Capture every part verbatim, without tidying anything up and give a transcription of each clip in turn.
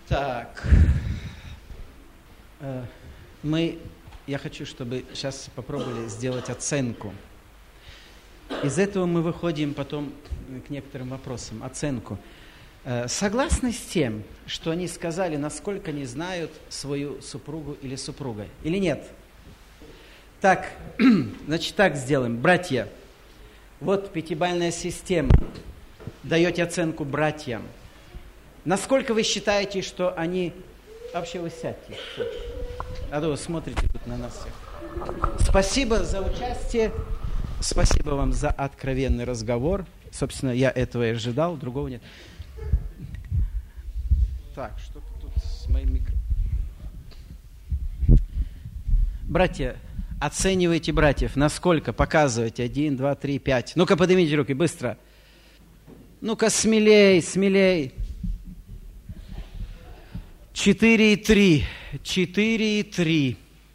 Так, мы, я хочу, чтобы сейчас попробовали сделать оценку. Из этого мы выходим потом к некоторым вопросам. Оценку. Согласны с тем, что они сказали, насколько они знают свою супругу или супруга? Или нет? Так, значит, так сделаем. Братья, вот пятибалльная система. Даете оценку братьям. Насколько вы считаете, что они... Вообще вы сядьте. А то вы смотрите тут на нас всех. Спасибо за участие. Спасибо вам за откровенный разговор. Собственно, я этого и ожидал, другого нет. Так, что-то тут с моим микрофоном. Братья, оценивайте братьев. Насколько? Показывайте. Один, два, три, пять. Ну-ка, поднимите руки, быстро. Ну-ка, смелей, смелей. Четыре и три. Четыре и три.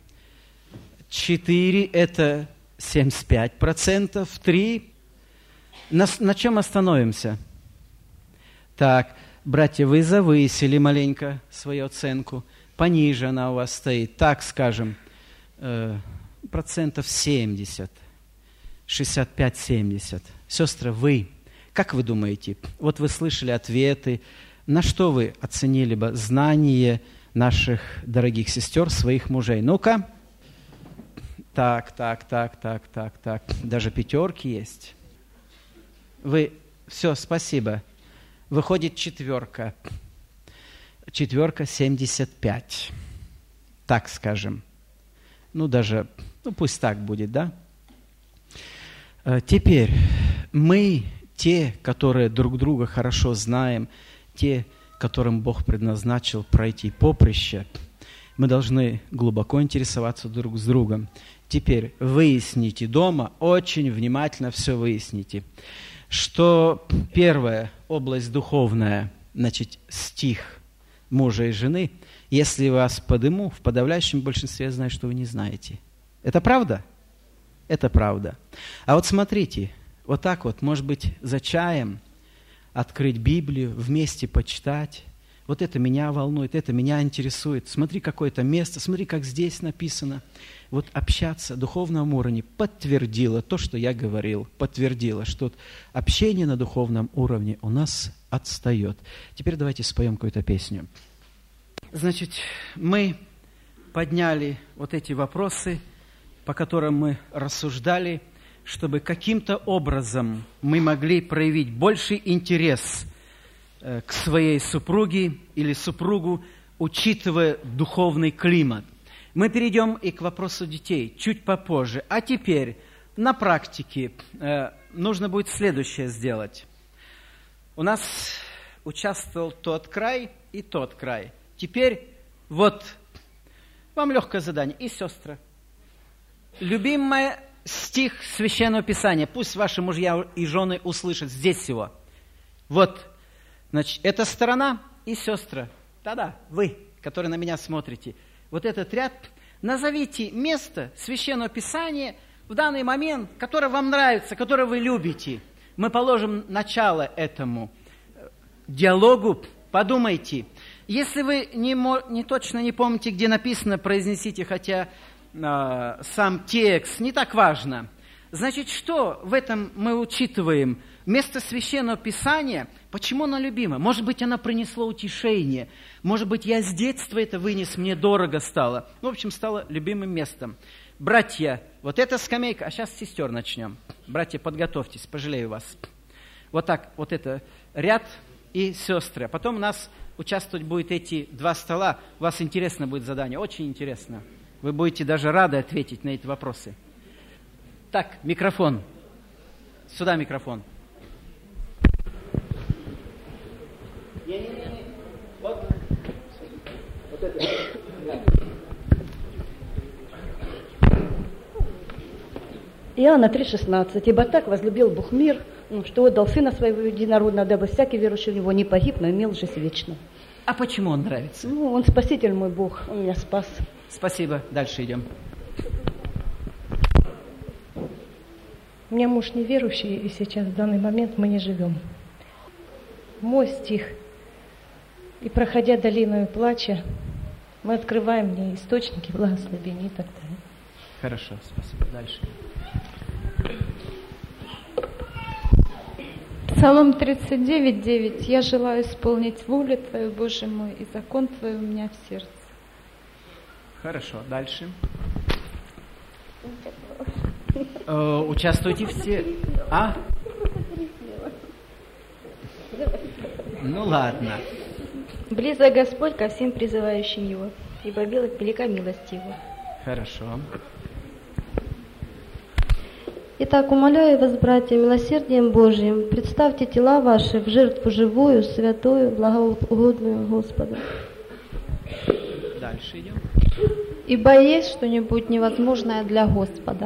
Четыре – это семьдесят пять процентов. Три. На, на чем остановимся? Так, братья, вы завысили маленько свою оценку. Пониже она у вас стоит. Так, скажем, э, процентов семьдесят. шестьдесят пять - семьдесят. Сестры, вы, как вы думаете, вот вы слышали ответы, на что вы оценили бы знание наших дорогих сестер, своих мужей? Ну-ка. Так, так, так, так, так, так. Даже пятерки есть. Вы, все, спасибо. Выходит четверка. Четверка семьдесят пять. Так скажем. Ну, даже, ну, пусть так будет, да? Теперь, мы, те, которые друг друга хорошо знаем, те, которым Бог предназначил пройти поприще, мы должны глубоко интересоваться друг с другом. Теперь выясните дома, очень внимательно все выясните, что первая область духовная, значит, стих мужа и жены, если вас подыму, в подавляющем большинстве я знаю, что вы не знаете. Это правда? Это правда. А вот смотрите, вот так вот, может быть, за чаем открыть Библию, вместе почитать. Вот это меня волнует, это меня интересует. Смотри, какое-то место, смотри, как здесь написано. Вот общаться на духовном уровне подтвердило то, что я говорил, подтвердило, что общение на духовном уровне у нас отстает. Теперь давайте споем какую-то песню. Значит, мы подняли вот эти вопросы, по которым мы рассуждали, чтобы каким-то образом мы могли проявить больший интерес к своей супруге или супругу, учитывая духовный климат. Мы перейдем и к вопросу детей чуть попозже. А теперь на практике э, нужно будет следующее сделать. У нас участвовал тот край и тот край. Теперь вот вам легкое задание. И сестры. Любимый стих Священного Писания. Пусть ваши мужья и жены услышат здесь его. Вот. Значит, эта сторона и сестра. Да-да, вы, которые на меня смотрите. Вот этот ряд. Назовите место Священного Писания в данный момент, которое вам нравится, которое вы любите. Мы положим начало этому диалогу. Подумайте. Если вы не, не точно не помните, где написано, произнесите, хотя э, сам текст, не так важно. Значит, что в этом мы учитываем? Место Священного Писания, почему оно любимо? Может быть, оно принесло утешение. Может быть, я с детства это вынес, мне дорого стало. Ну, в общем, стало любимым местом. Братья, вот эта скамейка, а сейчас с сестер начнем. Братья, подготовьтесь, пожалею вас. Вот так, вот это ряд и сестры. А потом у нас участвовать будет эти два стола. У вас интересно будет задание, очень интересно. Вы будете даже рады ответить на эти вопросы. Так, микрофон. Сюда микрофон. Не-не-не. Вот. Вот это. Иоанна три шестнадцать. «Ибо так возлюбил Бог мир, что отдал Сына Своего Единородного, дабы всякий верующий в Него не погиб, но имел жизнь вечную». А почему он нравится? Ну, он спаситель мой Бог, он меня спас. Спасибо. Дальше идем. У меня муж неверующий, и сейчас в данный момент мы не живем. Мой стих. И проходя долину плача, мы открываем мне источники благословения и так далее. Хорошо, спасибо. Дальше. Псалом тридцать девять, девять. Я желаю исполнить волю Твою, Боже мой, и закон Твой у меня в сердце. Хорошо, дальше. Э, участвуйте все. А? Ну ладно. Близок Господь ко всем призывающим Его, ибо велика милость Его. Хорошо. Итак, умоляю вас, братья, милосердием Божьим, представьте тела ваши в жертву живую, святую, благоугодную Господу. Дальше идем. Ибо есть что-нибудь невозможное для Господа.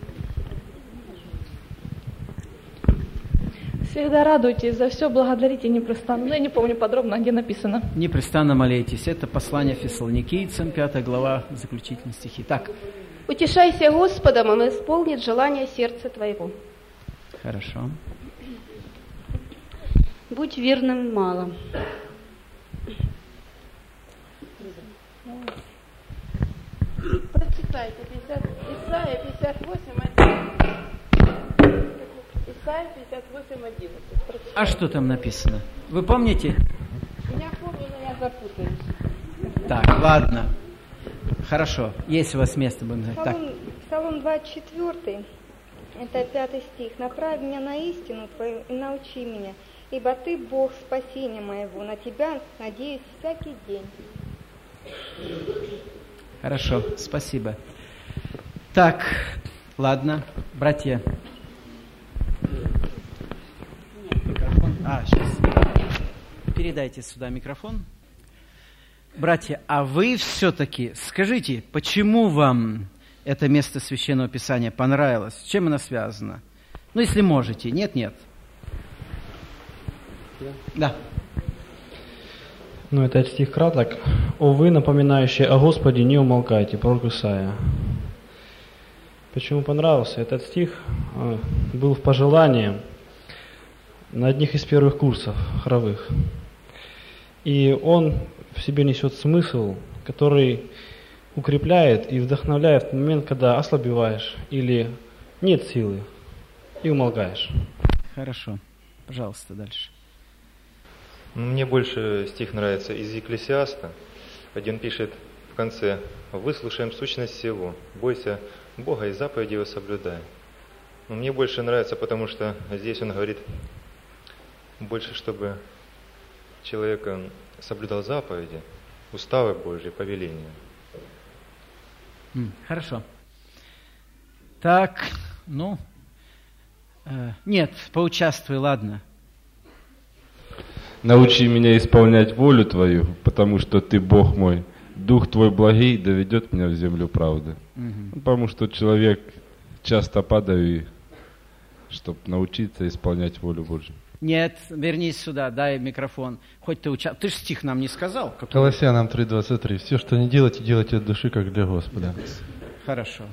Всегда радуйтесь, за все благодарите непрестанно. Ну, я не помню подробно, где написано. Непрестанно молитесь. Это послание Фессалоникийцам, пятая глава, заключительные стихи. Так. Утешайся Господом, Он исполнит желание сердца твоего. Хорошо. Будь верным мало. Прочитайте Исайя пятьдесят восемь, одиннадцать. Исайя пятьдесят восемь, одиннадцать. А что там написано? Вы помните? Я помню, но я запутаюсь. Так, ладно. Хорошо. Есть у вас место, будем знать. Так. Псалом двадцать четыре, это пятый стих. «Направь меня на истину Твою и научи меня, ибо Ты Бог спасения моего, на Тебя надеюсь всякий день». Хорошо, спасибо. Так, ладно, братья. Микрофон. А, сейчас. Передайте сюда микрофон. Братья, а вы все-таки скажите, почему вам это место Священного Писания понравилось? С чем оно связано? Ну, если можете. Нет, нет. Да. Ну, этот стих краток. «О вы, напоминающие о Господе, не умолкайте», пророк Исайя. Почему понравился? Этот стих был в пожелании на одних из первых курсов хоровых. И он в себе несет смысл, который укрепляет и вдохновляет в момент, когда ослабеваешь или нет силы и умолкаешь. Хорошо. Пожалуйста, дальше. Мне больше стих нравится из Екклесиаста. Один пишет в конце: «Выслушаем сущность всего, бойся Бога и заповеди Его соблюдай». Но мне больше нравится, потому что здесь он говорит больше, чтобы человек соблюдал заповеди, уставы Божьи, повеления. Хорошо. Так, ну, э, нет, поучаствуй, ладно. «Научи меня исполнять волю Твою, потому что Ты Бог мой. Дух Твой благий доведет меня в землю правды». Угу. Потому что человек часто падает, чтобы научиться исполнять волю Божью. Нет, вернись сюда, дай микрофон. Хоть ты уча... Ты же стих нам не сказал. Какой... Колоссянам три двадцать три. «Все, что не делайте, делайте от души, как для Господа». Хорошо.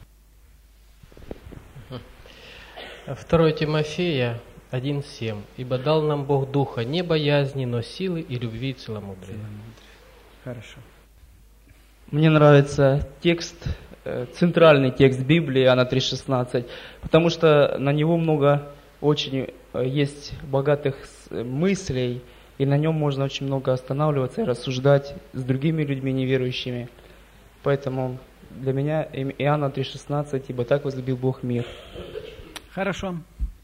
второе Тимофея один семь. «Ибо дал нам Бог духа не боязни, но силы и любви и целомудрия». Хорошо. Мне нравится текст, центральный текст Библии, Иоанна три шестнадцать, потому что на него много очень есть богатых мыслей, и на нем можно очень много останавливаться и рассуждать с другими людьми неверующими. Поэтому для меня Иоанна три шестнадцать, «Ибо так возлюбил Бог мир». Хорошо.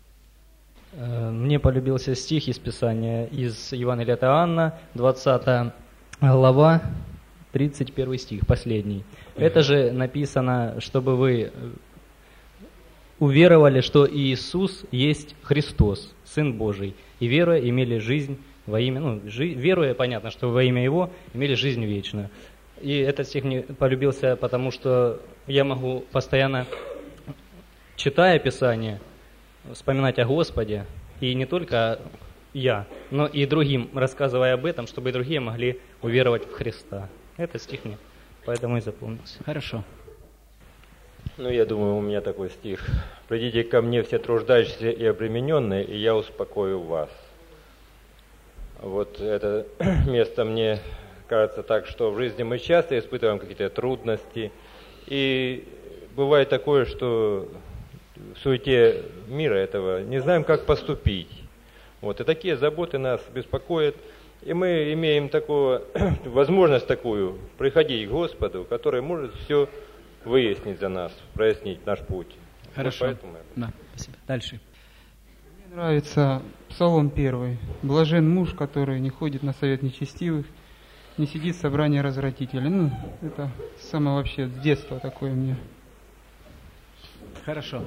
Мне полюбился стих из Писания, из Евангелия от Иоанна, двадцатая глава, тридцать первый стих, последний. Это же написано, чтобы вы уверовали, что Иисус есть Христос, Сын Божий, и веруя имели жизнь во имя, ну, жи, веруя, понятно, что во имя Его имели жизнь вечную. И этот стих мне полюбился, потому что я могу постоянно, читая Писание, вспоминать о Господе, и не только я, но и другим, рассказывая об этом, чтобы и другие могли уверовать в Христа. Этот стих мне поэтому и запомнился. Хорошо. Ну, я думаю, у меня такой стих. «Придите ко мне все труждающиеся и обремененные, и я успокою вас». Вот это место мне кажется так, что в жизни мы часто испытываем какие-то трудности. И бывает такое, что в суете мира этого не знаем, как поступить. Вот. И такие заботы нас беспокоят. И мы имеем такую возможность такую приходить к Господу, который может все выяснить за нас, прояснить наш путь. Хорошо. Вот поэтому... Да, спасибо. Дальше. Мне нравится Псалом первый. Блажен муж, который не ходит на совет нечестивых, не сидит в собрании развратителей. Ну, это самое вообще с детства такое мне. Хорошо.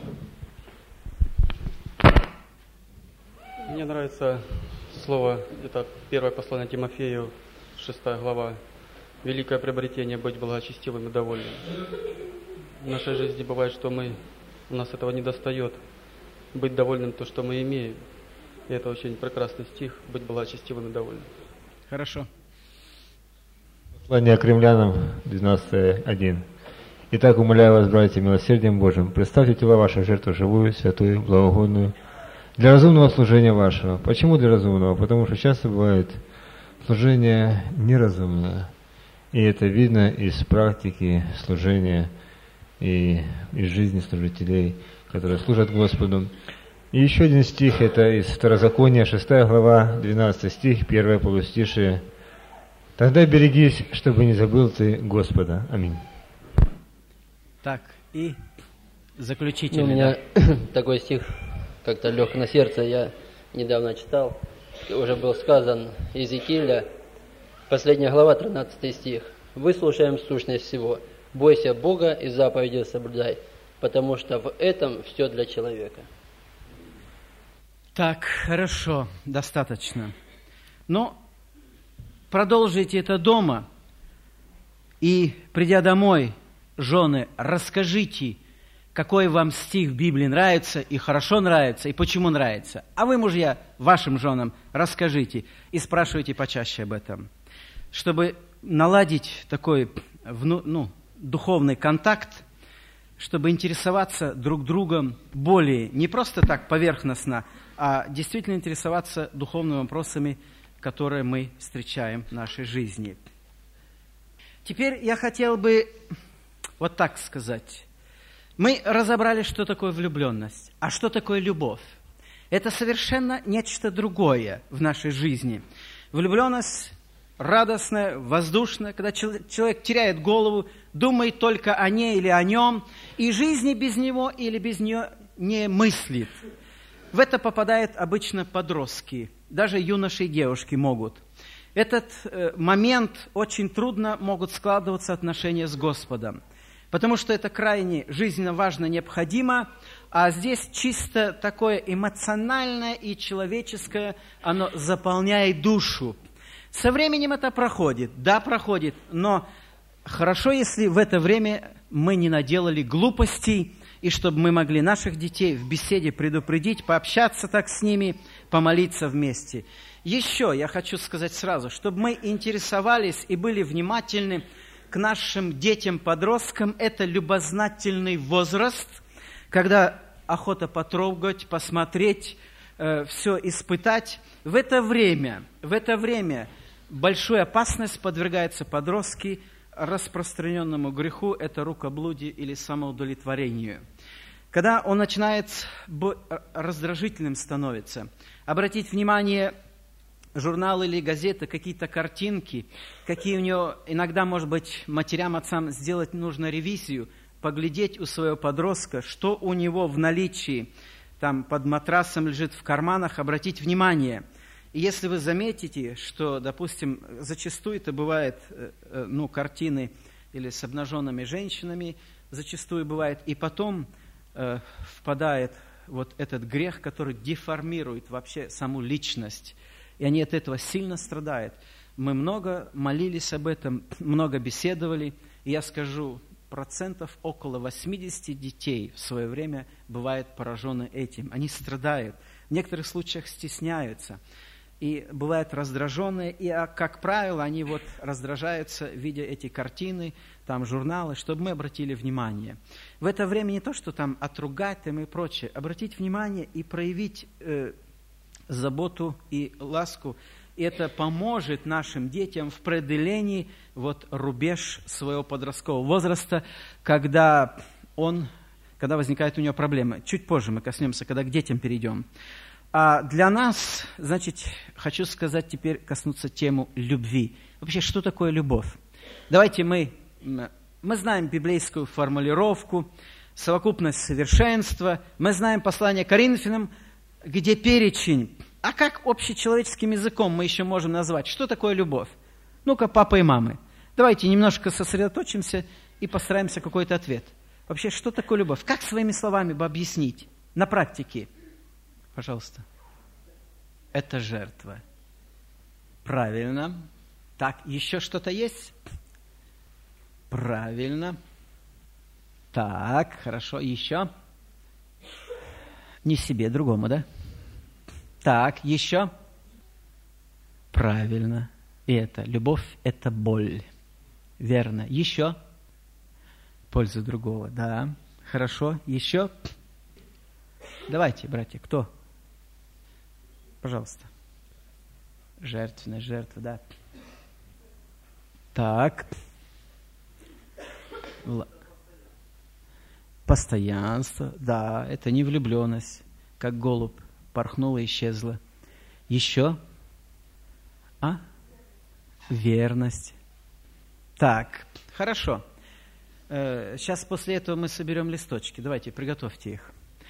Мне нравится слово, это первое послание Тимофею, шестая глава. Великое приобретение быть благочестивым и довольным. В нашей жизни бывает, что мы, у нас этого не достает. Быть довольным то, что мы имеем. И это очень прекрасный стих, быть благочестивым и довольным. Хорошо. Послание к римлянам двенадцать один. Итак, умоляю вас, братья, милосердием Божьим, представьте тела ваших жертву живую, святую, благоугодную, для разумного служения вашего. Почему для разумного? Потому что часто бывает служение неразумное. И это видно из практики служения и из жизни служителей, которые служат Господу. И еще один стих, это из Второзакония, шестая глава, двенадцатый стих, первое полустишие. «Тогда берегись, чтобы не забыл ты Господа». Аминь. Так, и заключительный. У меня такой стих как-то лег на сердце, я недавно читал, уже был сказан Иезекииля, последняя глава, тринадцатый стих. «Выслушаем сущность всего, бойся Бога и заповеди соблюдай, потому что в этом все для человека». Так, хорошо, достаточно. Но продолжите это дома, и, придя домой, жены, расскажите, какой вам стих в Библии нравится, и хорошо нравится, и почему нравится. А вы, мужья, вашим женам расскажите и спрашивайте почаще об этом, чтобы наладить такой ну, духовный контакт, чтобы интересоваться друг другом более, не просто так поверхностно, а действительно интересоваться духовными вопросами, которые мы встречаем в нашей жизни. Теперь я хотел бы вот так сказать. Мы разобрали, что такое влюбленность, а что такое любовь. Это совершенно нечто другое в нашей жизни. Влюбленность радостная, воздушная, когда человек теряет голову, думает только о ней или о нем, и жизни без него или без нее не мыслит. В это попадают обычно подростки, даже юноши и девушки могут. Этот э, момент очень трудно могут складываться отношения с Господом, потому что это крайне жизненно важно, необходимо, а здесь чисто такое эмоциональное и человеческое, оно заполняет душу. Со временем это проходит, да, проходит, но хорошо, если в это время мы не наделали глупостей, и чтобы мы могли наших детей в беседе предупредить, пообщаться так с ними, помолиться вместе. Еще я хочу сказать сразу, чтобы мы интересовались и были внимательны к нашим детям-подросткам. Это любознательный возраст, когда охота потрогать, посмотреть, э, все испытать. В это время, в это время большую опасность подвергаются подростки распространенному греху, это рукоблудие или самоудовлетворению. Когда он начинает раздражительным становиться, обратить внимание, журналы или газеты, какие-то картинки, какие у него, иногда, может быть, матерям, отцам сделать нужно ревизию, поглядеть у своего подростка, что у него в наличии, там под матрасом лежит, в карманах, обратить внимание. И если вы заметите, что, допустим, зачастую это бывает, ну, картины или с обнаженными женщинами, зачастую бывает, и потом э, впадает вот этот грех, который деформирует вообще саму личность, и они от этого сильно страдают. Мы много молились об этом, много беседовали, и я скажу, процентов около восемьдесят детей в свое время бывают поражены этим. Они страдают, в некоторых случаях стесняются, и бывают раздраженные, и, как правило, они вот раздражаются, видя эти картины, там журналы, чтобы мы обратили внимание. В это время не то, что там отругать там и прочее, обратить внимание и проявить э, заботу и ласку и это поможет нашим детям в преодолении вот рубеж своего подросткового возраста, когда он, когда возникают у него проблемы. Чуть позже мы коснемся, когда к детям перейдем. А для нас, значит, хочу сказать теперь, коснуться тему любви. Вообще, что такое любовь? Давайте мы, мы знаем библейскую формулировку, совокупность совершенства, мы знаем послание Коринфянам, где перечень. А как общечеловеческим языком мы еще можем назвать? Что такое любовь? Ну-ка, папа и мамы. Давайте немножко сосредоточимся и постараемся какой-то ответ. Вообще, что такое любовь? Как своими словами бы объяснить на практике? Пожалуйста. Это жертва. Правильно. Так, еще что-то есть? Правильно. Так, хорошо. Еще? Не себе, другому, да? Так, еще? Правильно. И это любовь, это боль. Верно. Еще? Польза другого, да. Хорошо. Еще? Давайте, братья, кто? Пожалуйста. Жертвенная жертва, да. Так. Л- Постоянство, да, это не влюбленность, как голубь порхнула и исчезла. Еще? А? Верность. Так, хорошо. Э, сейчас после этого мы соберем листочки. Давайте, приготовьте их.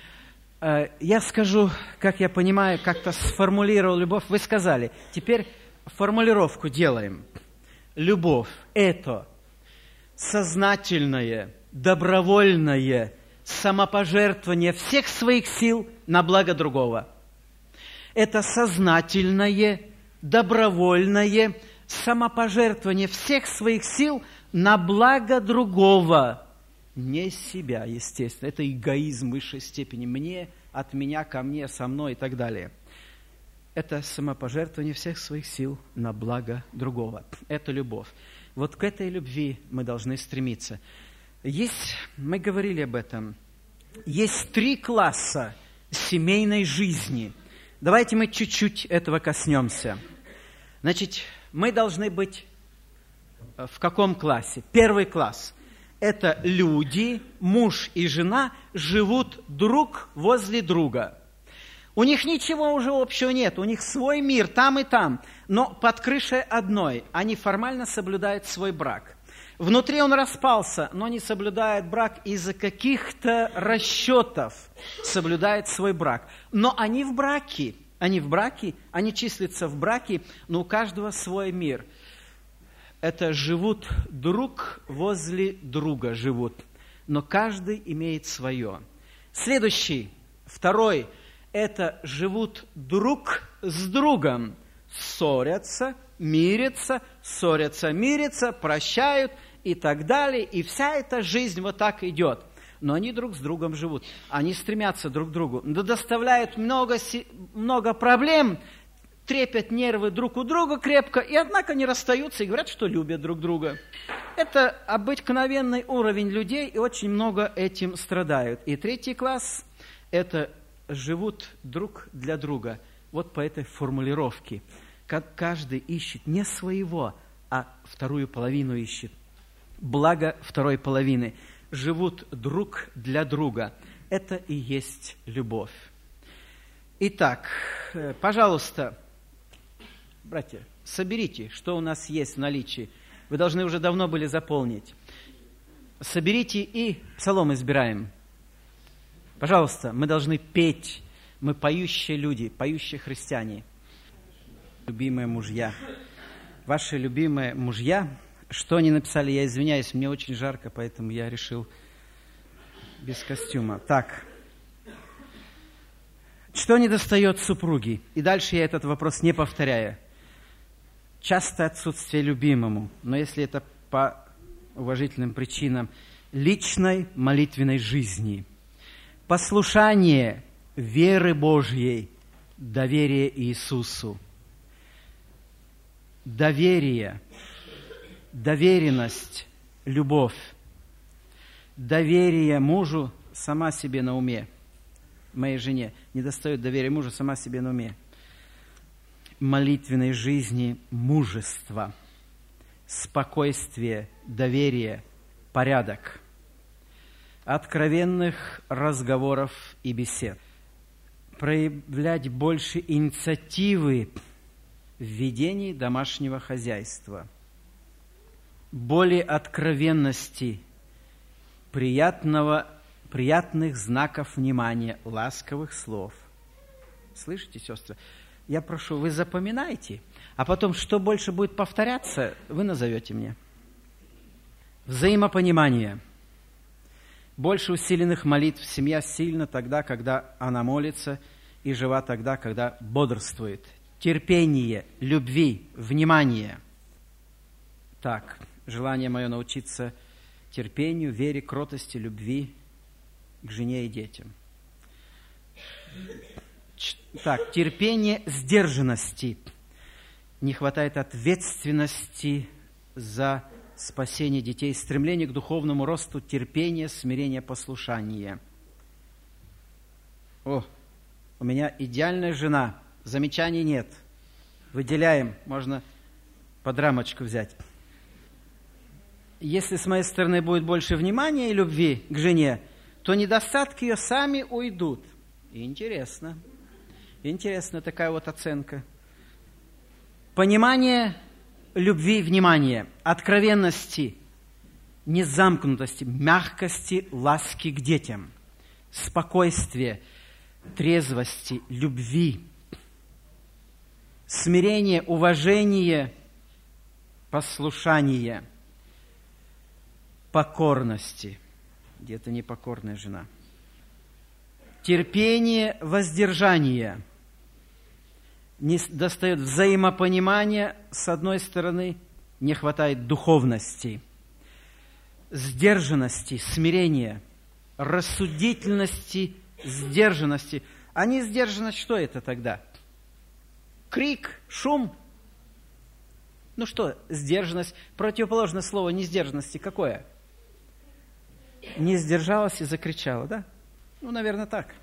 Э, я скажу, как я понимаю, как-то сформулировал любовь. Вы сказали. Теперь формулировку делаем. Любовь – это сознательное, добровольное самопожертвование всех своих сил на благо другого. Это сознательное, добровольное самопожертвование всех своих сил на благо другого. Не себя, естественно. Это эгоизм высшей степени. Мне, от меня, ко мне, со мной и так далее. Это самопожертвование всех своих сил на благо другого. Это любовь. Вот к этой любви мы должны стремиться. Есть, мы говорили об этом, есть три класса семейной жизни. Давайте мы чуть-чуть этого коснемся. Значит, мы должны быть в каком классе? Первый класс. Это люди, муж и жена, живут друг возле друга. У них ничего уже общего нет, у них свой мир там и там, но под крышей одной они формально соблюдают свой брак. Внутри он распался, но не соблюдает брак из-за каких-то расчетов, соблюдает свой брак. Но они в браке, они в браке, они числятся в браке, но у каждого свой мир. Это живут друг возле друга, живут, но каждый имеет свое. Следующий, второй, это живут друг с другом, ссорятся, мирятся, ссорятся, мирятся, прощают и так далее. И вся эта жизнь вот так идет. Но они друг с другом живут. Они стремятся друг к другу. Но доставляют много, много проблем, трепят нервы друг у друга крепко, и однако не расстаются и говорят, что любят друг друга. Это обыкновенный уровень людей, и очень много этим страдают. И третий класс – это живут друг для друга. Вот по этой формулировке. Как каждый ищет не своего, а вторую половину ищет. Благо второй половины. Живут друг для друга. Это и есть любовь. Итак, пожалуйста, братья, соберите, что у нас есть в наличии. Вы должны уже давно были заполнить. Соберите и псалом избираем. Пожалуйста, мы должны петь. Мы поющие люди, поющие христиане. Любимые мужья. Ваши любимые мужья, что они написали, я извиняюсь, мне очень жарко, поэтому я решил без костюма. Так. Что недостает супруги? И дальше я этот вопрос не повторяю. Часто отсутствие любимому, но если это по уважительным причинам, личной молитвенной жизни, послушание веры Божьей, доверие Иисусу, доверие, доверенность, любовь, доверие мужу сама себе на уме, моей жене, недостает доверия мужу сама себе на уме. молитвенной жизни мужество, спокойствие, доверие, порядок, откровенных разговоров и бесед, проявлять больше инициативы в ведении домашнего хозяйства, более откровенности, приятного, приятных знаков внимания, ласковых слов. Слышите, сестры? Я прошу, вы запоминайте, а потом, что больше будет повторяться, вы назовете мне. Взаимопонимание. Больше усиленных молитв. Семья сильна тогда, когда она молится, и жива тогда, когда бодрствует. Терпение, любви, внимание. Так, желание мое научиться терпению, вере, кротости, любви к жене и детям. Так, терпение, сдержанности. Не хватает ответственности за спасение детей, стремление к духовному росту, терпение, смирение, послушание. О, у меня идеальная жена, замечаний нет. Выделяем, можно под рамочку взять. Если с моей стороны будет больше внимания и любви к жене, то недостатки ее сами уйдут. Интересно. Интересная такая вот оценка. Понимание любви и внимания, откровенности, незамкнутости, мягкости, ласки к детям, спокойствия, трезвости, любви, смирение, уважение, послушание, покорности. Где-то непокорная жена. Терпение, воздержание. Не достает взаимопонимания, с одной стороны, не хватает духовности, сдержанности, смирения, рассудительности, сдержанности. А не сдержанность, что это тогда? Крик, шум. Ну что, сдержанность, противоположное слово несдержанности какое? Не сдержалась и закричала, да? Ну, наверное, так.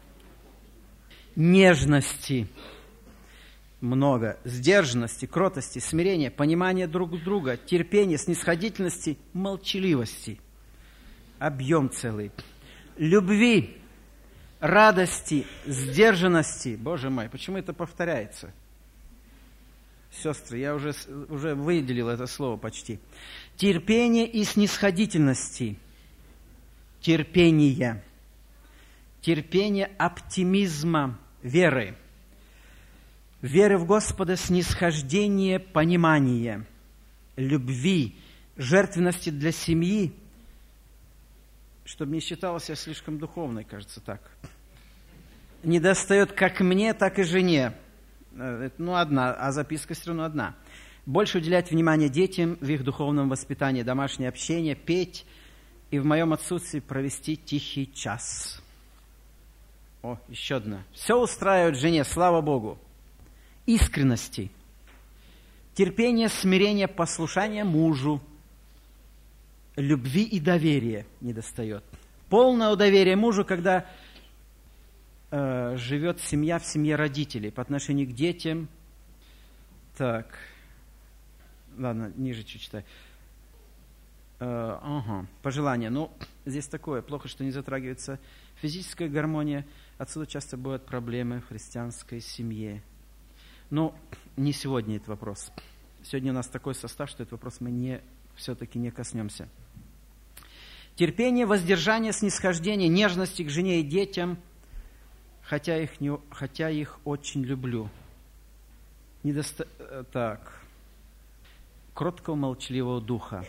Нежности много, сдержанности, кротости, смирения, понимания друг друга, терпения, снисходительности, молчаливости. Объем целый. Любви, радости, сдержанности. Боже мой, почему это повторяется? Сестры, я уже, уже выделил это слово почти. Терпение и снисходительности. Терпение. Терпение, оптимизма, веры. Веры в Господа, снисхождение, понимание, любви, жертвенности для семьи, чтобы не считалась я слишком духовной, кажется, так. Не достает как мне, так и жене. Ну, одна, а записка все равно одна. Больше уделять внимание детям в их духовном воспитании, домашнее общение, петь и в моем отсутствии провести тихий час. О, еще одна. Все устраивает жене, слава Богу. Искренности, терпение, смирение, послушание мужу, любви и доверия недостает. Полное доверие мужу, когда э, живет семья в семье родителей по отношению к детям. Так, ладно, ниже чуть читай. Э, ага, пожелание. Ну, здесь такое, плохо, что не затрагивается физическая гармония. Отсюда часто бывают проблемы в христианской семье. Но не сегодня этот вопрос. Сегодня у нас такой состав, что этот вопрос мы не, все-таки не коснемся. Терпение, воздержание, снисхождение, нежности к жене и детям, хотя их, не, хотя их очень люблю. Недоста... Так. Кроткого, молчаливого духа.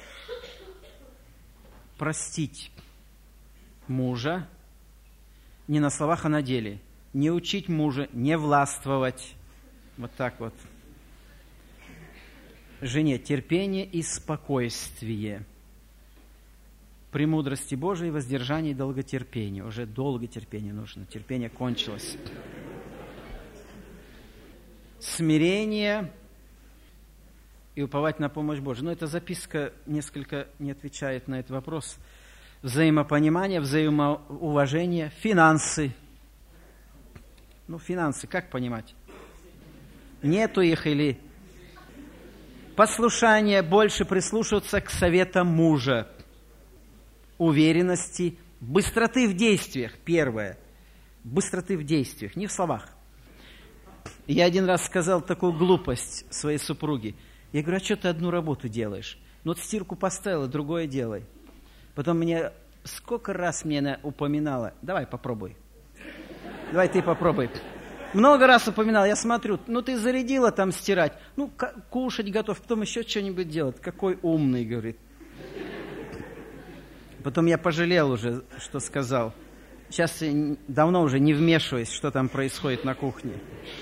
Простить мужа не на словах, а на деле. Не учить мужа, не властвовать. Вот так вот. Жене терпение и спокойствие. Премудрости Божией, воздержание и долготерпение. Уже долготерпение нужно. Терпение кончилось. Смирение и уповать на помощь Божию. Но эта записка несколько не отвечает на этот вопрос. Взаимопонимание, взаимоуважение, финансы. Ну, финансы, как понимать? Нету их или... Послушание, больше прислушиваться к советам мужа. Уверенности, быстроты в действиях. Первое. Быстроты в действиях, не в словах. Я один раз сказал такую глупость своей супруге. Я говорю, а что ты одну работу делаешь? Ну вот стирку поставила, другое делай. Потом мне, сколько раз мне она упоминала, давай попробуй. Давай ты попробуй. Много раз упоминал, я смотрю, ну ты зарядила там стирать, ну кушать готов, потом еще что-нибудь делать. Какой умный, говорит. Потом я пожалел уже, что сказал. Сейчас давно уже не вмешиваюсь, что там происходит на кухне.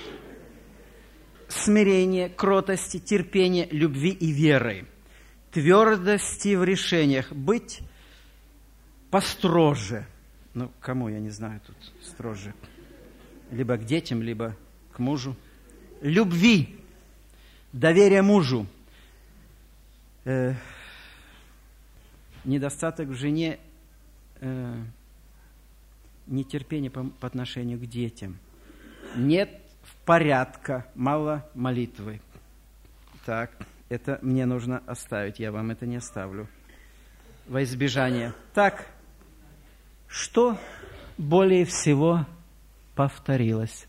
Смирение, кротости, терпение, любви и веры. Твердости в решениях. Быть построже. Ну, кому, я не знаю, тут строже. Либо к детям, либо к мужу. Любви. Доверие мужу. Э, недостаток в жене. Э, нетерпение по, по отношению к детям. Нет порядка, мало молитвы. Так, это мне нужно оставить, я вам это не оставлю. Во избежание. Так, что более всего повторилось?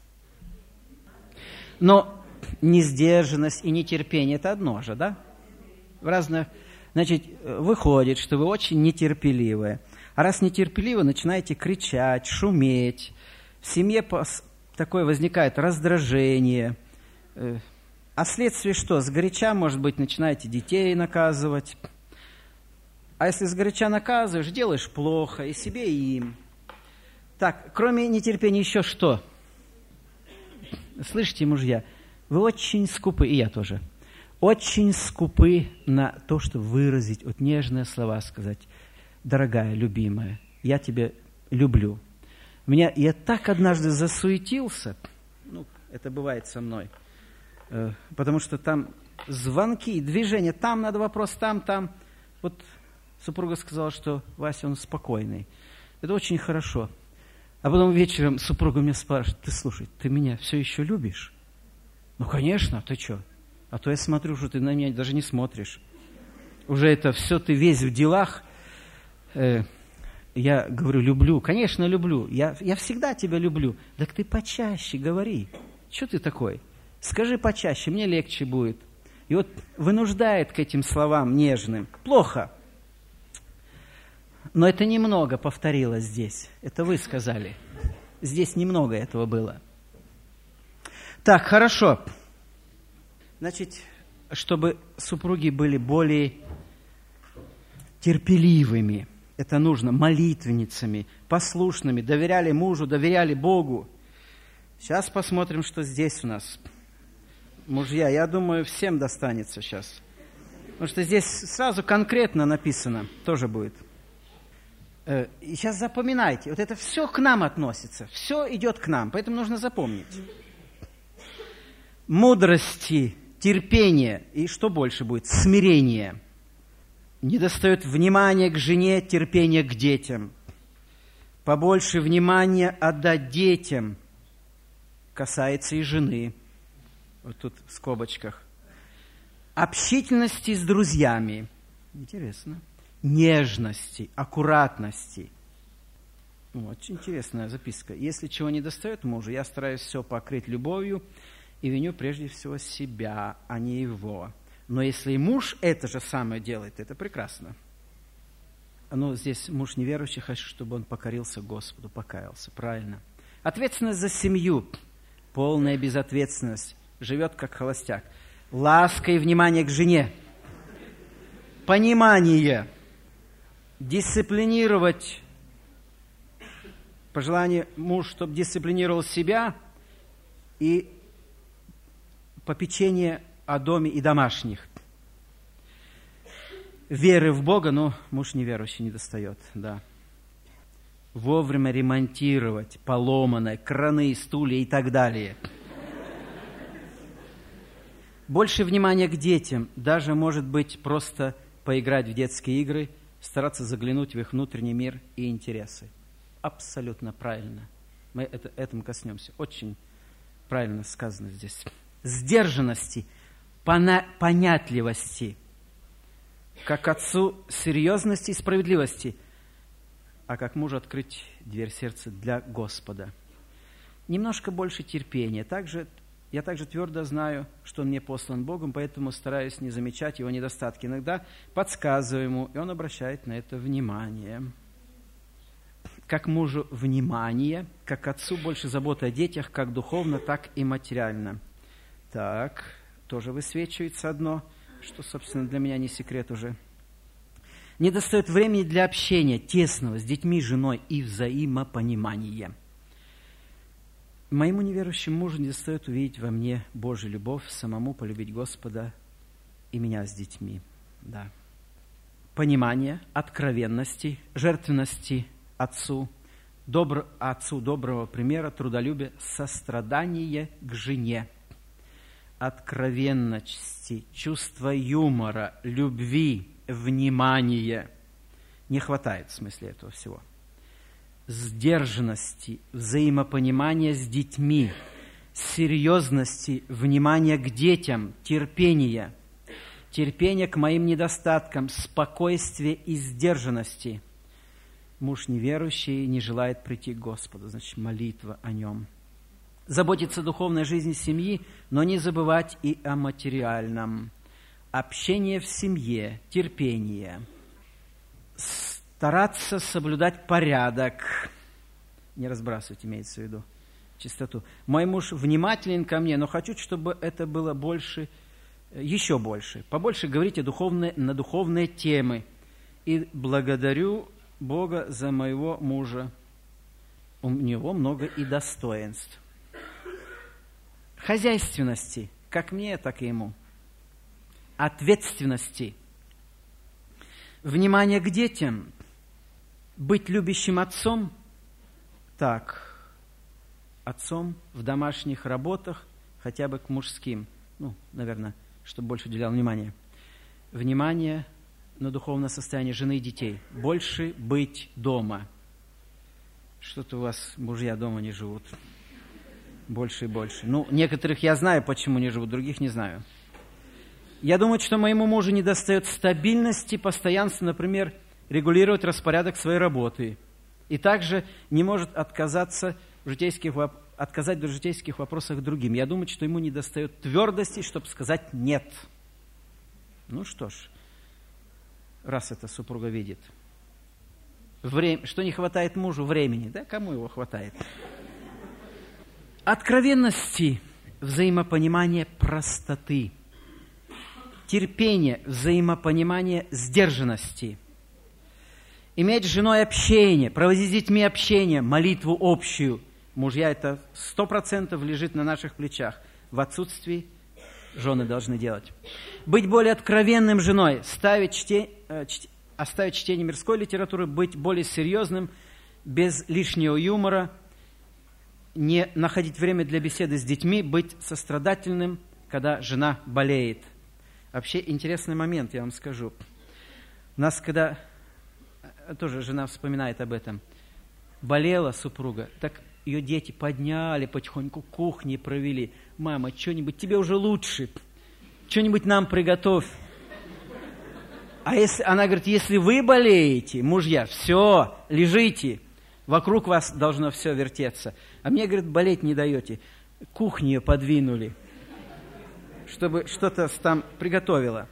Но несдержанность и нетерпение – это одно же, да? В разных, значит, выходит, что вы очень нетерпеливые. А раз нетерпеливы, начинаете кричать, шуметь. В семье такое возникает раздражение. А следствие что? Сгоряча, может быть, начинаете детей наказывать. А если сгоряча наказываешь, делаешь плохо и себе, и им. Так, кроме нетерпения еще что? Слышите, мужья, вы очень скупы, и я тоже, очень скупы на то, чтобы выразить, вот нежные слова сказать. Дорогая, любимая, я тебя люблю. Меня, я так однажды засуетился, ну, это бывает со мной, э, потому что там звонки, движения, там надо вопрос, там, там. Вот супруга сказала, что Вася, он спокойный. Это очень хорошо. А потом вечером супруга меня спрашивает, ты слушай, ты меня все еще любишь? Ну, конечно, ты что? А то я смотрю, что ты на меня даже не смотришь. Уже это все, ты весь в делах. Э, я говорю, люблю. Конечно, люблю. Я, я всегда тебя люблю. Так ты почаще говори. Что ты такой? Скажи почаще, мне легче будет. И вот вынуждает к этим словам нежным. Плохо. Но это немного повторилось здесь. Это вы сказали. Здесь немного этого было. Так, хорошо. Значит, чтобы супруги были более терпеливыми, это нужно, молитвенницами, послушными, доверяли мужу, доверяли Богу. Сейчас посмотрим, что здесь у нас. Мужья, я думаю, всем достанется сейчас. Потому что здесь сразу конкретно написано, тоже будет. И сейчас запоминайте, вот это все к нам относится, все идет к нам, поэтому нужно запомнить. Мудрости, терпение, и что больше будет? Смирение. Недостает внимания к жене, терпения к детям. Побольше внимания отдать детям. Касается и жены. Вот тут в скобочках. Общительности с друзьями. Интересно. Нежности, аккуратности. Очень интересная записка. Если чего не достает мужу, я стараюсь все покрыть любовью и виню прежде всего себя, а не его. Но если и муж это же самое делает, это прекрасно. Но здесь муж неверующий, хочу, чтобы он покорился Господу, покаялся. Правильно. Ответственность за семью. Полная безответственность. Живет как холостяк. Ласка и внимание к жене. Понимание. Дисциплинировать. Пожелание муж, чтобы дисциплинировал себя. И попечение о доме и домашних. Веры в Бога, но муж неверующий не достает, да. Вовремя ремонтировать поломанное, краны, стулья и так далее. Больше внимания к детям, даже, может быть, просто поиграть в детские игры, стараться заглянуть в их внутренний мир и интересы. Абсолютно правильно. Мы это, этому коснемся. Очень правильно сказано здесь. сдержанности, пона- понятливости, как отцу серьезности и справедливости, а как мужу открыть дверь сердца для Господа. Немножко больше терпения. Также, я также твердо знаю, что он мне послан Богом, поэтому стараюсь не замечать его недостатки. Иногда подсказываю ему, и он обращает на это внимание. Как мужу внимание, как отцу больше заботы о детях, как духовно, так и материально. Так, тоже высвечивается одно, что, собственно, для меня не секрет уже. Не достает времени для общения тесного с детьми, женой и взаимопонимания. Моему неверующему мужу не достает увидеть во мне Божью любовь, самому полюбить Господа и меня с детьми. Да. Понимание, откровенности, жертвенности отцу, добр, отцу доброго примера, трудолюбия, сострадание к жене, откровенности, чувства юмора, любви, внимания. Не хватает в смысле этого всего. Сдержанности, взаимопонимания с детьми, серьезности, внимания к детям, терпения, терпения к моим недостаткам, спокойствия и сдержанности. Муж неверующий не желает прийти к Господу, значит, молитва о нем. Заботиться о духовной жизни семьи, но не забывать и о материальном. Общение в семье, терпение. Стараться соблюдать порядок. Не разбрасывать, имеется в виду, чистоту. Мой муж внимателен ко мне, но хочу, чтобы это было больше, еще больше. Побольше говорить о духовной, на духовные темы. И благодарю Бога за моего мужа. У него много и достоинств. Хозяйственности, как мне, так и ему. Ответственности. Внимание к детям. Быть любящим отцом. Так, отцом в домашних работах, хотя бы к мужским. Ну, наверное, чтобы больше уделял внимания. Внимание на духовное состояние жены и детей. Больше быть дома. Что-то у вас мужья дома не живут. Больше и больше. Ну, некоторых я знаю, почему не живут, других не знаю. Я думаю, что моему мужу недостает стабильности, постоянства, например, регулировать распорядок своей работы. И также не может отказаться в житейских, отказать в житейских вопросах другим. Я думаю, что ему недостает твердости, чтобы сказать «нет». Ну что ж, раз эта супруга видит. Время, что не хватает мужу времени, да? Кому его хватает? Откровенности, взаимопонимания, простоты. Терпение, взаимопонимание, сдержанности. Иметь с женой общение, проводить с детьми общение, молитву общую. Мужья, это сто процентов лежит на наших плечах. В отсутствии жены должны делать. Быть более откровенным женой, ставить чте, э, чт, оставить чтение мирской литературы, быть более серьезным, без лишнего юмора, не находить время для беседы с детьми, быть сострадательным, когда жена болеет. Вообще интересный момент, я вам скажу. У нас, когда, тоже жена вспоминает об этом, болела супруга, так ее дети подняли потихоньку, кухни провели. Мама, что-нибудь тебе уже лучше, что-нибудь нам приготовь. А если, она говорит, если вы болеете, мужья, все, лежите, вокруг вас должно все вертеться. А мне, говорит, болеть не даете. Кухню ее подвинули, чтобы что-то там приготовила.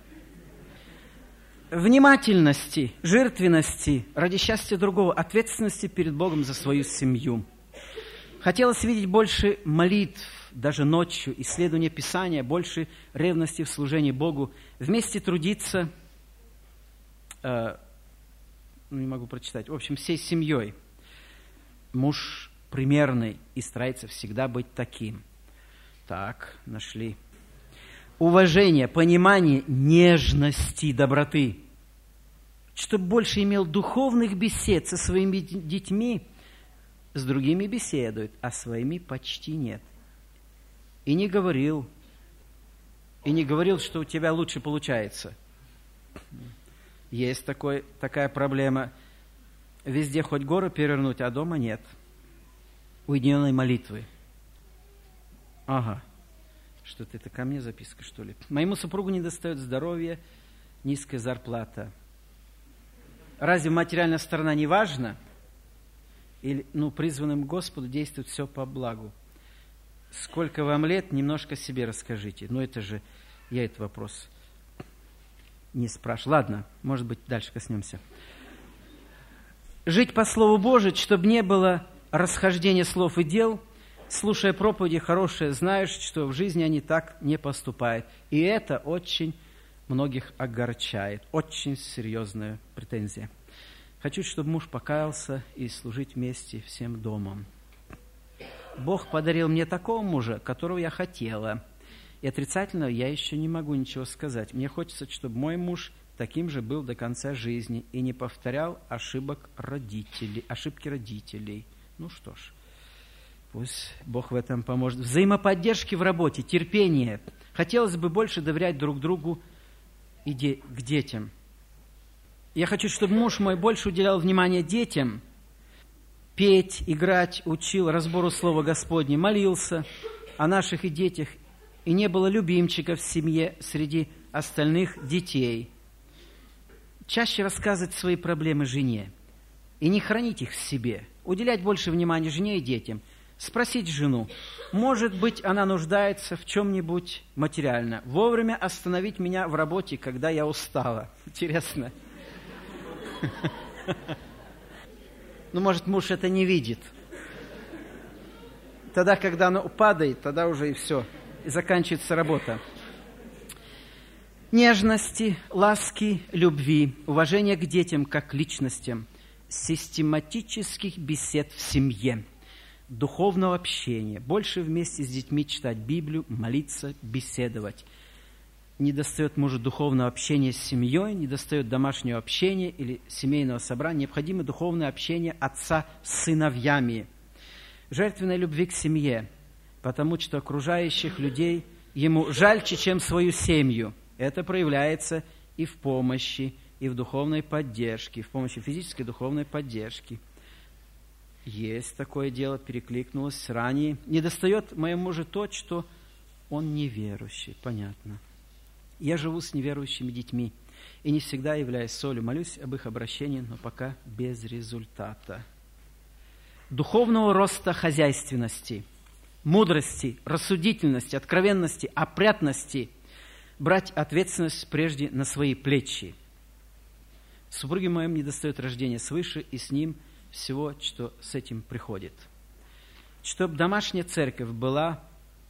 Внимательности, жертвенности, ради счастья другого, ответственности перед Богом за свою семью. Хотелось видеть больше молитв, даже ночью, исследования Писания, больше ревности в служении Богу, вместе трудиться, э, ну, не могу прочитать, в общем, всей семьей. Муж примерный и старается всегда быть таким. Так, нашли. Уважение, понимание, нежности, доброты. Чтобы больше имел духовных бесед со своими детьми, с другими беседует, а своими почти нет. И не говорил, и не говорил, что у тебя лучше получается. Есть такой, такая проблема. Везде хоть горы перевернуть, а дома нет. Уединенной молитвы. Ага. Что-то это ко мне записка, что ли? Моему супругу недостает здоровья, низкая зарплата. Разве материальная сторона не важна? Или, ну, призванным Господу действует все по благу. Сколько вам лет, немножко о себе расскажите. Но это же, я этот вопрос не спрашиваю. Ладно, может быть, дальше коснемся. Жить по Слову Божию, чтобы не было расхождения слов и дел, слушая проповеди хорошие, знаешь, что в жизни они так не поступают. И это очень многих огорчает. Очень серьезная претензия. Хочу, чтобы муж покаялся и служить вместе всем домом. Бог подарил мне такого мужа, которого я хотела. И отрицательно я еще не могу ничего сказать. Мне хочется, чтобы мой муж таким же был до конца жизни и не повторял ошибок родителей, ошибки родителей. Ну что ж, пусть Бог в этом поможет. Взаимоподдержки в работе, терпение. Хотелось бы больше доверять друг другу и де- к детям. Я хочу, чтобы муж мой больше уделял внимание детям, петь, играть, учил разбору Слова Господня, молился о наших и детях, и не было любимчиков в семье среди остальных детей. Чаще рассказывать свои проблемы жене и не хранить их в себе, уделять больше внимания жене и детям, спросить жену, может быть, она нуждается в чем-нибудь материально, вовремя остановить меня в работе, когда я устала. Интересно. Ну, может, муж это не видит. Тогда, когда оно падает, тогда уже и все, и заканчивается работа. Нежности, ласки, любви, уважения к детям как к личностям, систематических бесед в семье, духовного общения, больше вместе с детьми читать Библию, молиться, беседовать. Недостает мужу духовного общения с семьей, недостает домашнего общения или семейного собрания, необходимо духовное общение отца с сыновьями. Жертвенной любви к семье, потому что окружающих людей ему жальче, чем свою семью. Это проявляется и в помощи, и в духовной поддержке, в помощи физической и духовной поддержки. Есть такое дело, перекликнулось ранее. Недостает моему мужу то, что он неверующий, понятно. Я живу с неверующими детьми и не всегда являюсь солью. Молюсь об их обращении, но пока без результата. Духовного роста хозяйственности, мудрости, рассудительности, откровенности, опрятности, брать ответственность прежде на свои плечи. Супруге моем недостает рождения свыше, и с ним всего, что с этим приходит. Чтобы домашняя церковь была,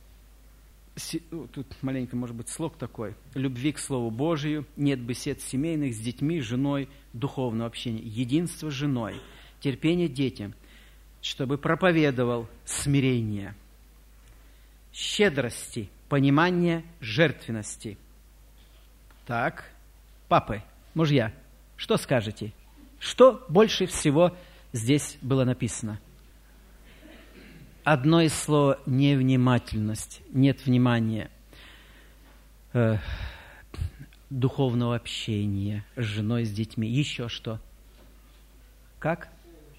тут маленько, может быть, слог такой, любви к Слову Божию, нет бесед семейных с детьми, женой, духовного общения, единство с женой, терпение детям, чтобы проповедовал смирение, щедрости, понимание жертвенности. Так, папы, мужья, что скажете? Что больше всего здесь было написано? Одно из слов – невнимательность, нет внимания, э, духовного общения с женой, с детьми. Еще что? Как?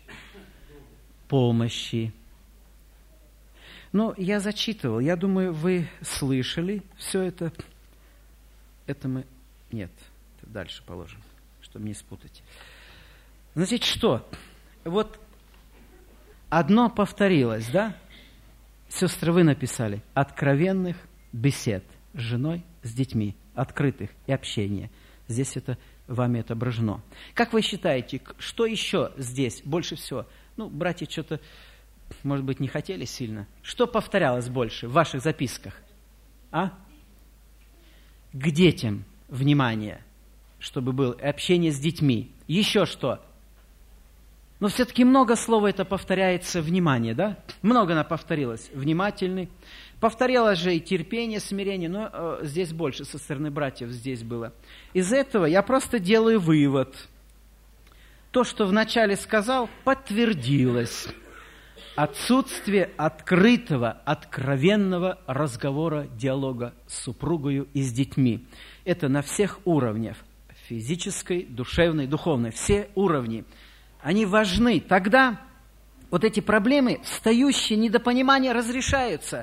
Помощи. Ну, я зачитывал, я думаю, вы слышали все это. Это мы... Нет, это дальше положим, чтобы не спутать. Значит, что? Вот одно повторилось, да? Сестры, вы написали. Откровенных бесед с женой, с детьми, открытых и общения. Здесь это вами отображено. Как вы считаете, что еще здесь больше всего? Ну, братья что-то, может быть, не хотели сильно. Что повторялось больше в ваших записках? А? К детям внимание, чтобы было общение с детьми. Еще что? Но все-таки много слова это повторяется внимание, да? Много она повторилась. Внимательный. Повторялось же и терпение, смирение, но э, здесь больше со стороны братьев здесь было. Из этого я просто делаю вывод. То, что вначале сказал, подтвердилось. Отсутствие открытого, откровенного разговора, диалога с супругою и с детьми. Это на всех уровнях. Физической, душевной, духовной. Все уровни. Они важны. Тогда вот эти проблемы, встающие недопонимания, разрешаются.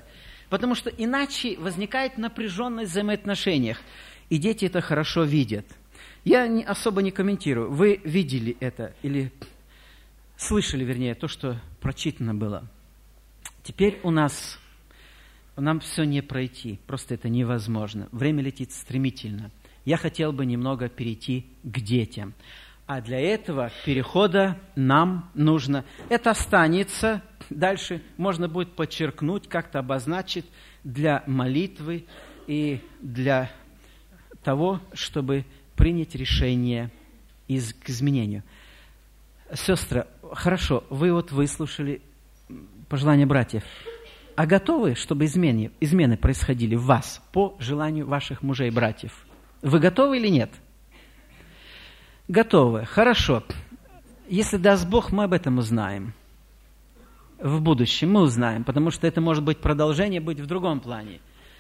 Потому что иначе возникает напряженность в взаимоотношениях. И дети это хорошо видят. Я не, особо не комментирую. Вы видели это или слышали, вернее, то, что прочитано было. Теперь у нас, нам все не пройти, просто это невозможно. Время летит стремительно. Я хотел бы немного перейти к детям. А для этого перехода нам нужно, это останется, дальше можно будет подчеркнуть, как-то обозначить для молитвы и для того, чтобы принять решение из, к изменению. Сестры, хорошо, вы вот выслушали пожелания братьев. А готовы, чтобы измены, измены происходили в вас по желанию ваших мужей и братьев? Вы готовы или нет? Готовы. Хорошо. Если даст Бог, мы об этом узнаем. В будущем мы узнаем, потому что это может быть продолжение, быть в другом плане.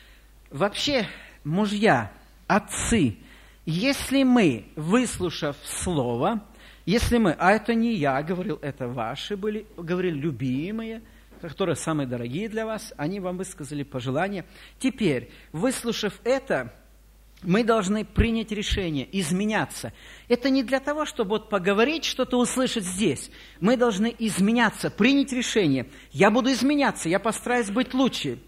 Вообще, мужья, отцы, если мы, выслушав слово, если мы, а это не я говорил, это ваши были, говорили любимые, которые самые дорогие для вас, они вам высказали пожелания. Теперь, выслушав это, мы должны принять решение, изменяться. Это не для того, чтобы вот поговорить, что-то услышать здесь. Мы должны изменяться, принять решение. Я буду изменяться, я постараюсь быть лучше.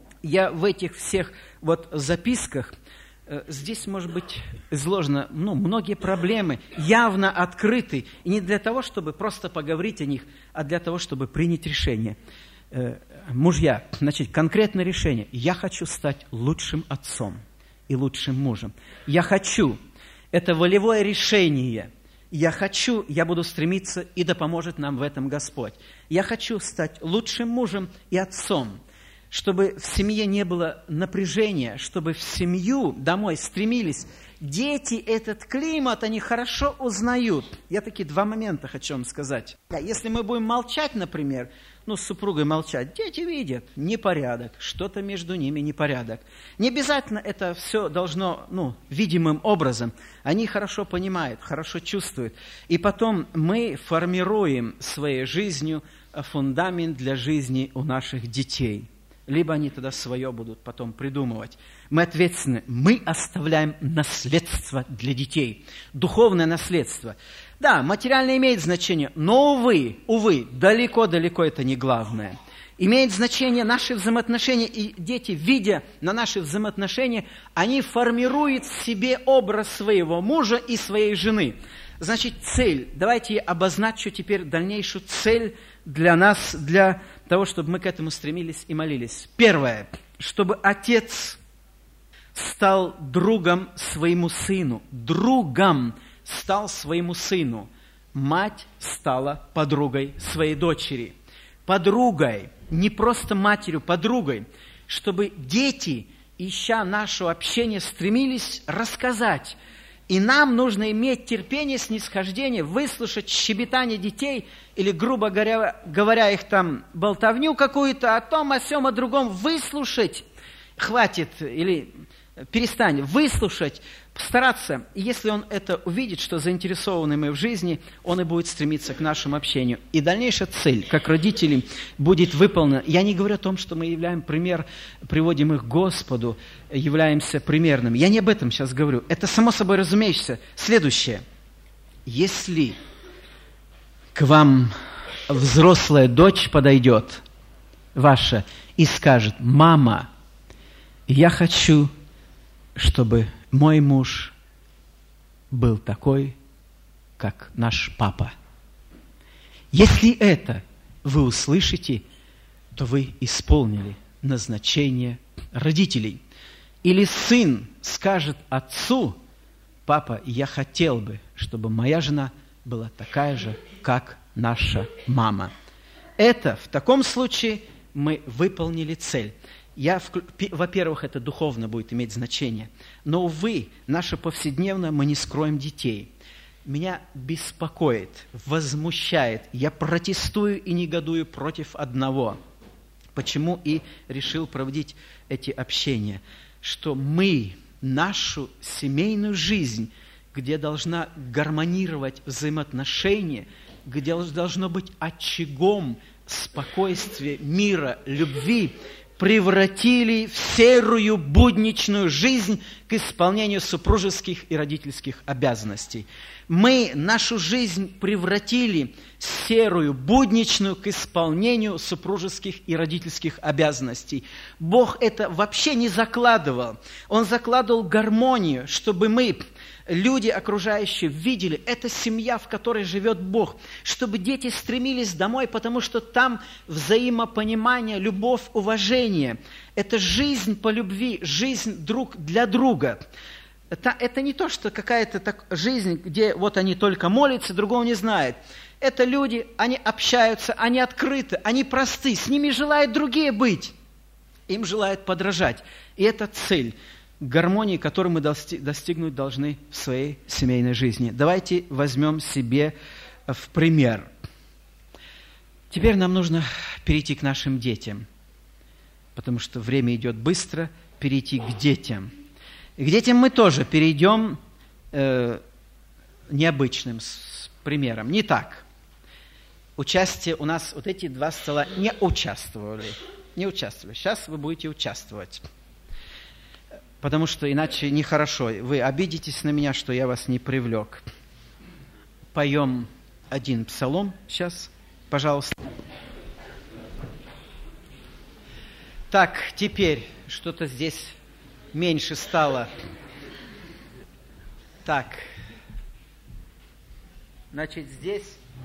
Я в этих всех вот записках, э, здесь, может быть, изложено, ну, многие проблемы явно открыты. И не для того, чтобы просто поговорить о них, а для того, чтобы принять решение. Э, мужья, значит, конкретное решение. Я хочу стать лучшим отцом и лучшим мужем. Я хочу. Это волевое решение. Я хочу, я буду стремиться, и да поможет нам в этом Господь. Я хочу стать лучшим мужем и отцом, чтобы в семье не было напряжения, чтобы в семью домой стремились. Дети этот климат, они хорошо узнают. Я такие два момента хочу вам сказать. Если мы будем молчать, например, ну, с супругой молчать, дети видят непорядок, что-то между ними непорядок. Не обязательно это все должно, ну, видимым образом. Они хорошо понимают, хорошо чувствуют. И потом мы формируем своей жизнью фундамент для жизни у наших детей. Либо они тогда свое будут потом придумывать. Мы ответственны, мы оставляем наследство для детей, духовное наследство. Да, материально имеет значение, но, увы, увы, далеко-далеко это не главное. Имеет значение наши взаимоотношения, и дети, видя на наши взаимоотношения, они формируют в себе образ своего мужа и своей жены. Значит, цель, давайте я обозначу теперь дальнейшую цель для нас, для того, чтобы мы к этому стремились и молились. Первое, чтобы отец стал другом своему сыну, другом стал своему сыну. Мать стала подругой своей дочери. Подругой, не просто матерью, подругой, чтобы дети, ища нашего общения, стремились рассказать. И нам нужно иметь терпение, снисхождение, выслушать щебетание детей или, грубо говоря, говоря их там болтовню какую-то о том, о сём, о другом, выслушать. Хватит или перестань, выслушать, стараться. И если он это увидит, что заинтересованы мы в жизни, он и будет стремиться к нашему общению. И дальнейшая цель, как родители, будет выполнена. Я не говорю о том, что мы являем пример, приводим их к Господу, являемся примерными. Я не об этом сейчас говорю. Это само собой разумеется. Следующее. Если к вам взрослая дочь подойдет, ваша, и скажет: «Мама, я хочу, чтобы мой муж был такой, как наш папа». Если это вы услышите, то вы исполнили назначение родителей. Или сын скажет отцу: «Папа, я хотел бы, чтобы моя жена была такая же, как наша мама». Это в таком случае мы выполнили цель. Я, во-первых, это духовно будет иметь значение. Но, увы, наше повседневное мы не скроем детей. Меня беспокоит, возмущает. Я протестую и негодую против одного. Почему и решил проводить эти общения? Что мы, нашу семейную жизнь, где должна гармонировать взаимоотношения, где должно быть очагом спокойствия, мира, любви, превратили в серую будничную жизнь к исполнению супружеских и родительских обязанностей. Мы нашу жизнь превратили в серую будничную к исполнению супружеских и родительских обязанностей. Бог это вообще не закладывал. Он закладывал гармонию, чтобы мы, люди окружающие, видели, это семья, в которой живет Бог, чтобы дети стремились домой, потому что там взаимопонимание, любовь, уважение. Это жизнь по любви, жизнь друг для друга. Это, это не то, что какая-то так жизнь, где вот они только молятся, другого не знают. Это люди, они общаются, они открыты, они просты, с ними желают другие быть, им желают подражать. И это цель гармонии, которую мы достигнуть должны в своей семейной жизни. Давайте возьмем себе в пример. Теперь нам нужно перейти к нашим детям, потому что время идет быстро, перейти к детям. И к детям мы тоже перейдем э, необычным с примером. Не так. Участие у нас, вот эти два стола не участвовали. Не участвовали. Сейчас вы будете участвовать. Потому что иначе нехорошо. Вы обидитесь на меня, что я вас не привлек. Поем один псалом сейчас, пожалуйста. Так, теперь что-то здесь меньше стало. Так. Значит, здесь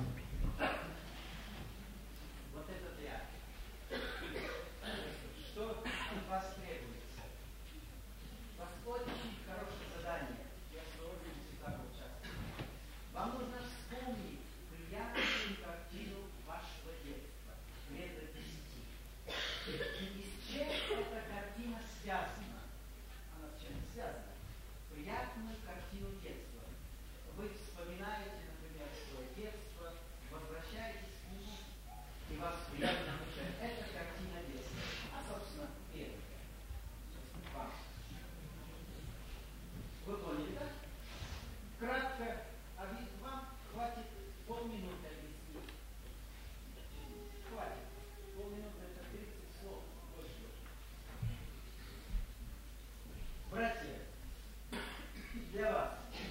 вот этот ряд. Что от вас требуется? У вас очень хорошее задание. Я с удовольствием всегда поучаствую. Вам нужно вспомнить приятную картину вашего детства, лет до десяти. И с чем эта картина связана? Связано. Приятную картину детства. Вы вспоминаете, например, свое детство, возвращаетесь к нему, и вас приятно уже. Это картина детства. А, собственно, первая. Собственно, вам. Вы поняли, да? Кратко, вам хватит полминуты объяснить. Хватит. Полминуты – это тридцать слов. Больше. Братья, для вас,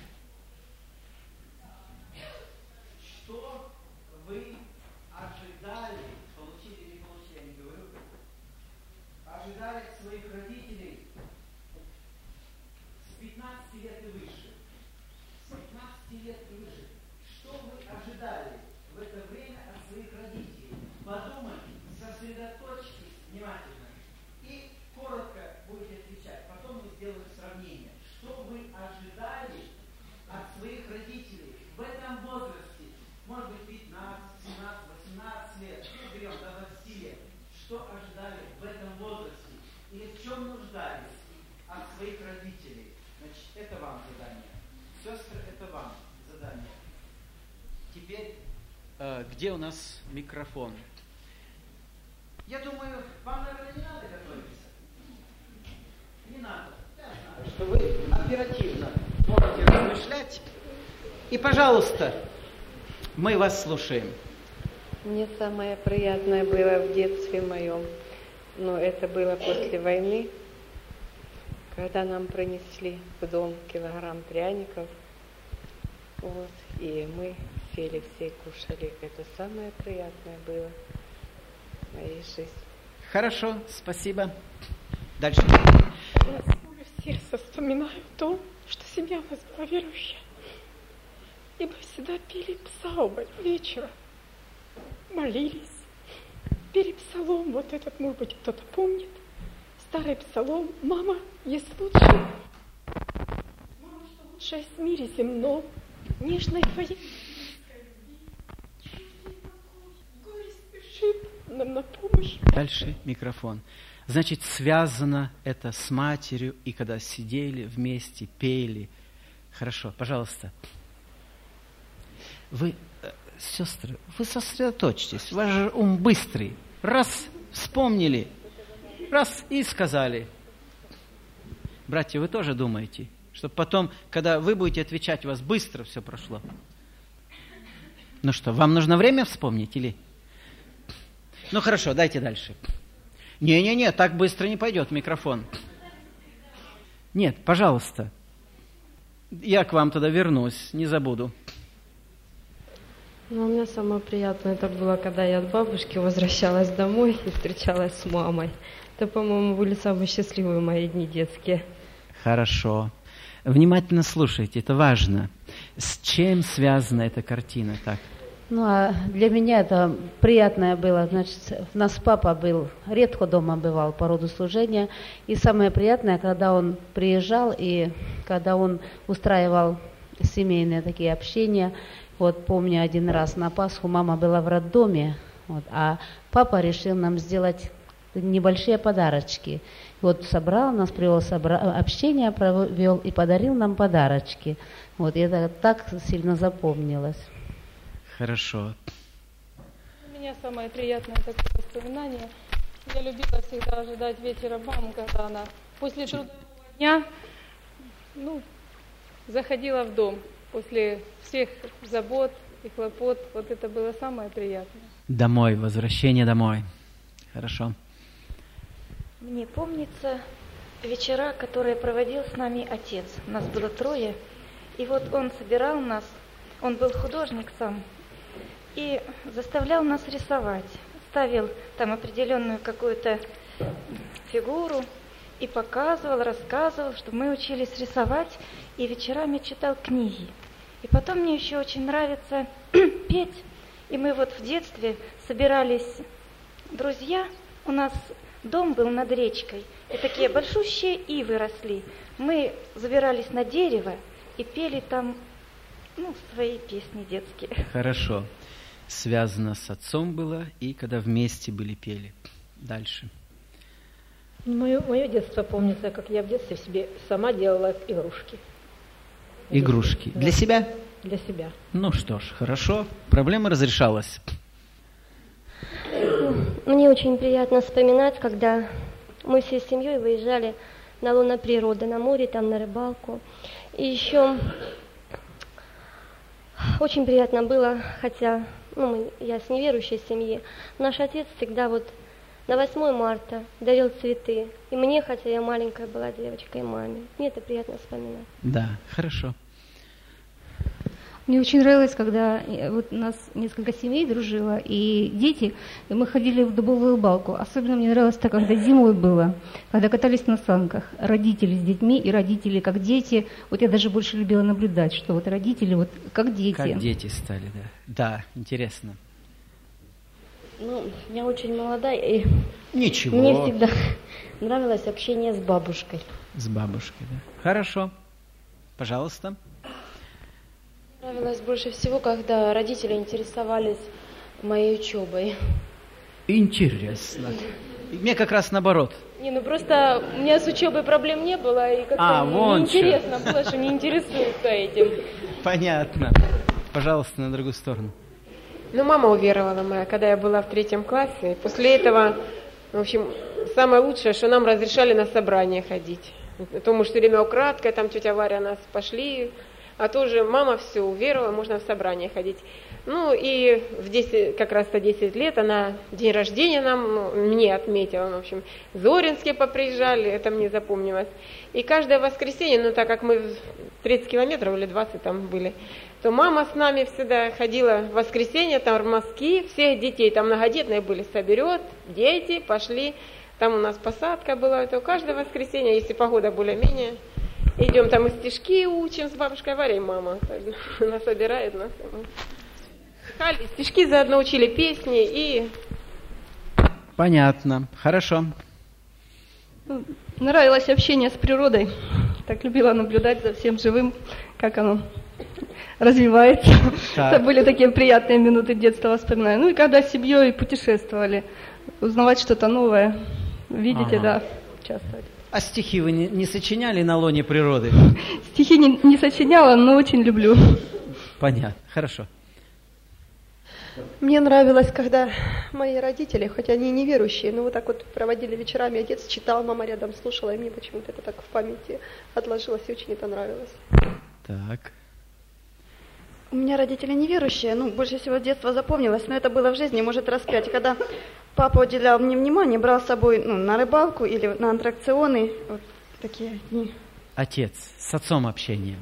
что вы ожидали, получили или не получили, я не говорю, ожидали от своих родителей с пятнадцати лет и выше, с пятнадцати лет и выше, что вы ожидали в это время от своих родителей? Подумайте, сосредоточьтесь внимательно и коротко будете отвечать. Потом мы сделаем сравнение. Что вы ожидали от своих родителей в этом возрасте? Может быть, пятнадцать, семнадцать, восемнадцать лет. Ну, берем до двадцати лет. Что ожидали в этом возрасте? Или в чем нуждались от своих родителей? Значит, это вам задание. Сестры, это вам задание. Теперь, э, где у нас микрофон? Я думаю, вам, наверное, не надо готовиться. Не надо. Я знаю, что вы оперативно можете размышлять. И, пожалуйста, мы вас слушаем. Мне самое приятное было в детстве моем, но это было после войны, когда нам принесли в дом килограмм пряников, вот, и мы сели все и кушали. Это самое приятное было в моей жизни. Хорошо, спасибо. Дальше. Я с болью сердца вспоминаю то, что семья у нас была верующая. И мы всегда пели псалмы вечером, молились, пели псалом, вот этот, может быть, кто-то помнит, старый псалом. Мама, есть лучше, мама, что лучшее в мире земном, нежной твоей горе спешит нам на помощь. Дальше микрофон. Значит, связано это с матерью, и когда сидели вместе, пели. Хорошо, пожалуйста. Вы, э, сестры, вы сосредоточьтесь, ваш же ум быстрый. Раз вспомнили, раз и сказали. Братья, вы тоже думаете, чтобы потом, когда вы будете отвечать, у вас быстро все прошло? Ну что, вам нужно время вспомнить или... Ну хорошо, дайте дальше. Не-не-не, так быстро не пойдет микрофон. Нет, пожалуйста. Я к вам тогда вернусь, не забуду. Ну, у меня самое приятное это было, когда я от бабушки возвращалась домой и встречалась с мамой. Это, по-моему, были самые счастливые мои дни детские. Хорошо. Внимательно слушайте, это важно. С чем связана эта картина? Так. Ну, а для меня это приятное было. Значит, у нас папа был, редко дома бывал по роду служения. И самое приятное, когда он приезжал и когда он устраивал семейные такие общения. Вот помню, один раз на Пасху мама была в роддоме, вот, а папа решил нам сделать небольшие подарочки. Вот собрал нас, привел собра... общение, провел и подарил нам подарочки. Вот, и это так сильно запомнилось. Хорошо. У меня самое приятное такое воспоминание. Я любила всегда ожидать вечера маму, когда она после трудового дня ну, заходила в дом. После всех забот и хлопот, вот это было самое приятное. Домой, возвращение домой. Хорошо. Мне помнится вечера, которые проводил с нами отец. Нас было трое. И вот он собирал нас, он был художник сам, и заставлял нас рисовать. Ставил там определенную какую-то фигуру и показывал, рассказывал, что мы учились рисовать, и вечерами читал книги. И потом мне еще очень нравится петь. И мы вот в детстве собирались друзья. У нас дом был над речкой, и такие большущие ивы росли. Мы забирались на дерево и пели там ну, свои песни детские. Хорошо. Связано с отцом было, и когда вместе были пели. Дальше. Мое, мое детство помнится, как я в детстве себе сама делала игрушки. Игрушки. Да. Для себя? Для себя. Ну что ж, хорошо. Проблема разрешалась. Мне очень приятно вспоминать, когда мы всей семьей выезжали на лоно природы, на море, там на рыбалку. И еще очень приятно было, хотя ну, мы, я с неверующей семьи, наш отец всегда вот на восьмое марта дарил цветы. И мне, хотя я маленькая была девочкой, и маме. Мне это приятно вспоминать. Да, хорошо. Мне очень нравилось, когда вот у нас несколько семей дружило, и дети, и мы ходили в дубовую балку. Особенно мне нравилось это, когда зимой было, когда катались на санках. Родители с детьми и родители как дети. Вот я даже больше любила наблюдать, что вот родители вот как дети. Как дети стали, да. Да, интересно. Ну, я очень молодая, и Ничего. мне всегда нравилось общение с бабушкой. С бабушкой, да. Хорошо. Пожалуйста. Нравилось больше всего, когда родители интересовались моей учебой. Интересно. Мне как раз наоборот. Не, ну просто у меня с учебой проблем не было, и как-то А, вон неинтересно было, что не интересуются этим. Понятно. Пожалуйста, на другую сторону. Ну, мама уверовала моя, когда я была в третьем классе. И после этого, в общем, самое лучшее, что нам разрешали на собрание ходить. Потому что все время украдкой, там тетя Варя нас пошли, а тоже мама все уверовала, можно в собрание ходить. Ну и в десять, как раз-то десять лет она день рождения нам, ну, мне отметила, в общем, Зоринские поприезжали, это мне запомнилось. И каждое воскресенье, ну так как мы тридцать километров или двадцать там были, то мама с нами всегда ходила в воскресенье, там в мазки, всех детей, там многодетные были, соберет, дети пошли, там у нас посадка была, то каждое воскресенье, если погода более-менее, идем там и стишки учим с бабушкой Варей, мама, она собирает нас. Хали, стишки заодно учили, песни и... Понятно, хорошо. Нравилось общение с природой. Так любила наблюдать за всем живым, как оно развивается. Так. Это были такие приятные минуты детства, воспоминаю. Ну и когда с семьей путешествовали, узнавать что-то новое. Видите, Ага. да, участвовать. А стихи вы не, не сочиняли на лоне природы? Стихи не, не сочиняла, но очень люблю. Понятно, хорошо. Мне нравилось, когда мои родители, хоть они и неверующие, но вот так вот проводили вечерами, отец читал, мама рядом слушала, и мне почему-то это так в памяти отложилось, и очень это нравилось. Так. У меня родители неверующие, ну, больше всего с детства запомнилось, но это было в жизни, может, раз пять. Когда папа уделял мне внимание, брал с собой ну, на рыбалку или на аттракционы, вот такие дни. Отец, с отцом общение.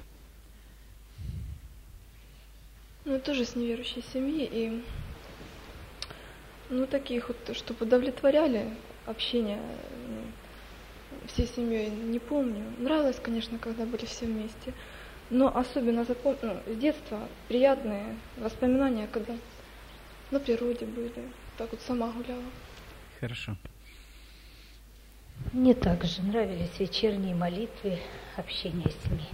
Ну, тоже с неверующей семьи, и, ну, таких вот, чтобы удовлетворяли общение ну, всей семьей, не помню. Нравилось, конечно, когда были все вместе, но особенно запом... ну, с детства приятные воспоминания, когда на природе были, так вот сама гуляла. Хорошо. Мне также нравились вечерние молитвы, общение с семьей.